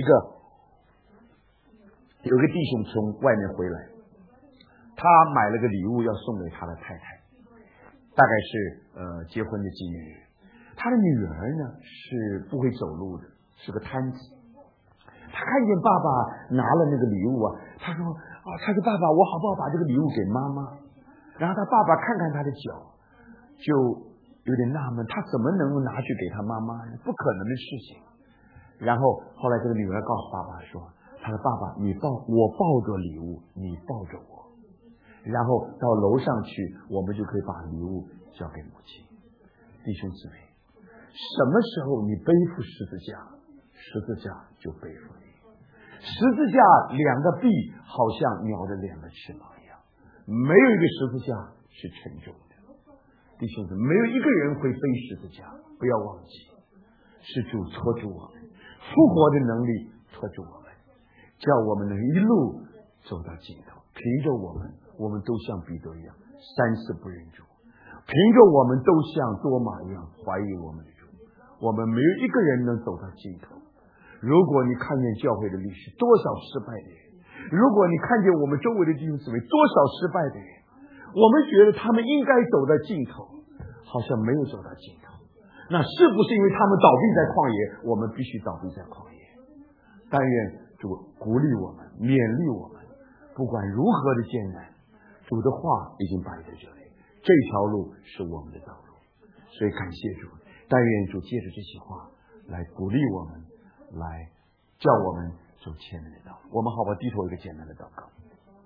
个弟兄从外面回来，他买了个礼物要送给他的太太，大概是结婚的纪念日。他的女儿呢是不会走路的，是个瘫子。他看见爸爸拿了那个礼物他说爸爸，我好不好把这个礼物给妈妈？然后他爸爸看看他的脚，就有点纳闷，他怎么能够拿去给他妈妈呢？不可能的事情。然后后来这个女儿告诉爸爸说，他说爸爸，我抱着礼物，你抱着我，然后到楼上去，我们就可以把礼物交给母亲。弟兄姊妹，什么时候你背负十字架，十字架就背负你。十字架两个臂好像鸟的两个翅膀一样，没有一个十字架是沉重的。弟兄姊妹，没有一个人会背十字架，不要忘记是主托住我们，复活的能力托住我们，叫我们能一路走到尽头。凭着我们都像彼得一样三次不认主，凭着我们都像多马一样怀疑我们的主，我们没有一个人能走到尽头。如果你看见教会的历史多少失败的人，如果你看见我们周围的弟兄姊妹多少失败的人，我们觉得他们应该走到尽头，好像没有走到尽头。那是不是因为他们倒闭在旷野，我们必须倒闭在旷野？但愿主鼓励我们，勉励我们，不管如何的艰难，主的话已经摆在这里，这条路是我们的道路。所以感谢主，但愿主借着这些话来鼓励我们，来叫我们走前面的道路。我们好不好低头一个简单的祷告？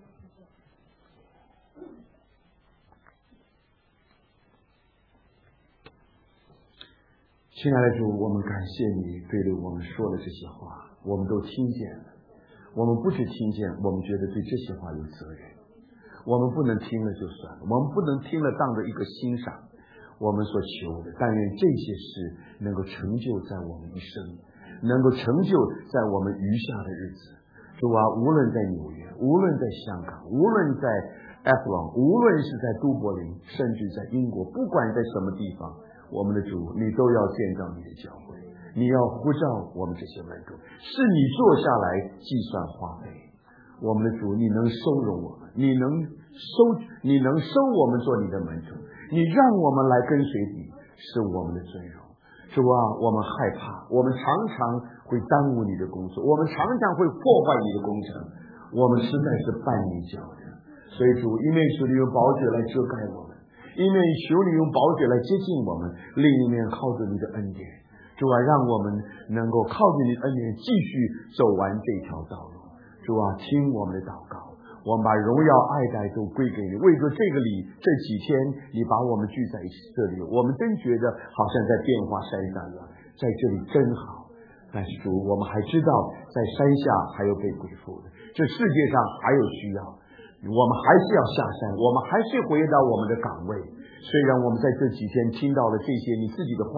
亲爱的主，我们感谢你对着我们说的这些话，我们都听见了。我们不只听见，我们觉得对这些话有责任。我们不能听了就算了，我们不能听了当着一个欣赏我们所求的。但愿这些事能够成就在我们一生，能够成就在我们余下的日子。主啊，无论在纽约，无论在香港，无论在埃弗朗，无论是在都柏林，甚至在英国，不管在什么地方，我们的主，你都要建造你的教会，你要呼召我们这些门徒，是你坐下来计算花费。我们的主，你能收容我们，你能收我们做你的门徒，你让我们来跟随你，是我们的尊荣。主啊，我们害怕，我们常常会耽误你的工作，我们常常会破坏你的工程，我们实在是绊你脚的。所以主，一面求你用宝血来遮盖我们，一面求你用宝血来接近我们，另一面靠着你的恩典。主啊，让我们能够靠着你的恩典继续走完这条道路。主啊，听我们的祷告，我们把荣耀爱戴都归给你。为着这几天你把我们聚在这里，我们真觉得好像在变化山上一样，在这里真好。但是主，我们还知道在山下还有被鬼附的，这世界上还有需要，我们还是要下山，我们还是回到我们的岗位。虽然我们在这几天听到了这些你自己的话，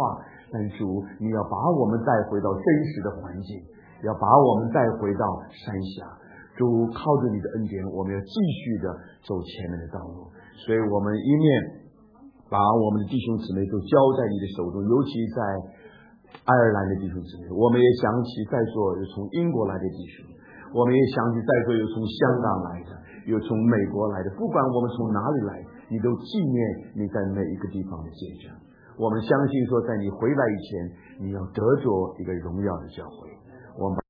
但主，你要把我们带回到真实的环境，要把我们带回到山下。主，靠着你的恩典，我们要继续的走前面的道路。所以我们一面把我们的弟兄姊妹都交在你的手中，尤其在爱尔兰的弟兄姊妹，我们也想起在座有从英国来的弟兄，我们也想起在座有从香港来的，有从美国来的，不管我们从哪里来，你都纪念你在每一个地方的见证。我们相信说，在你回来以前，你要得着一个荣耀的教会。我们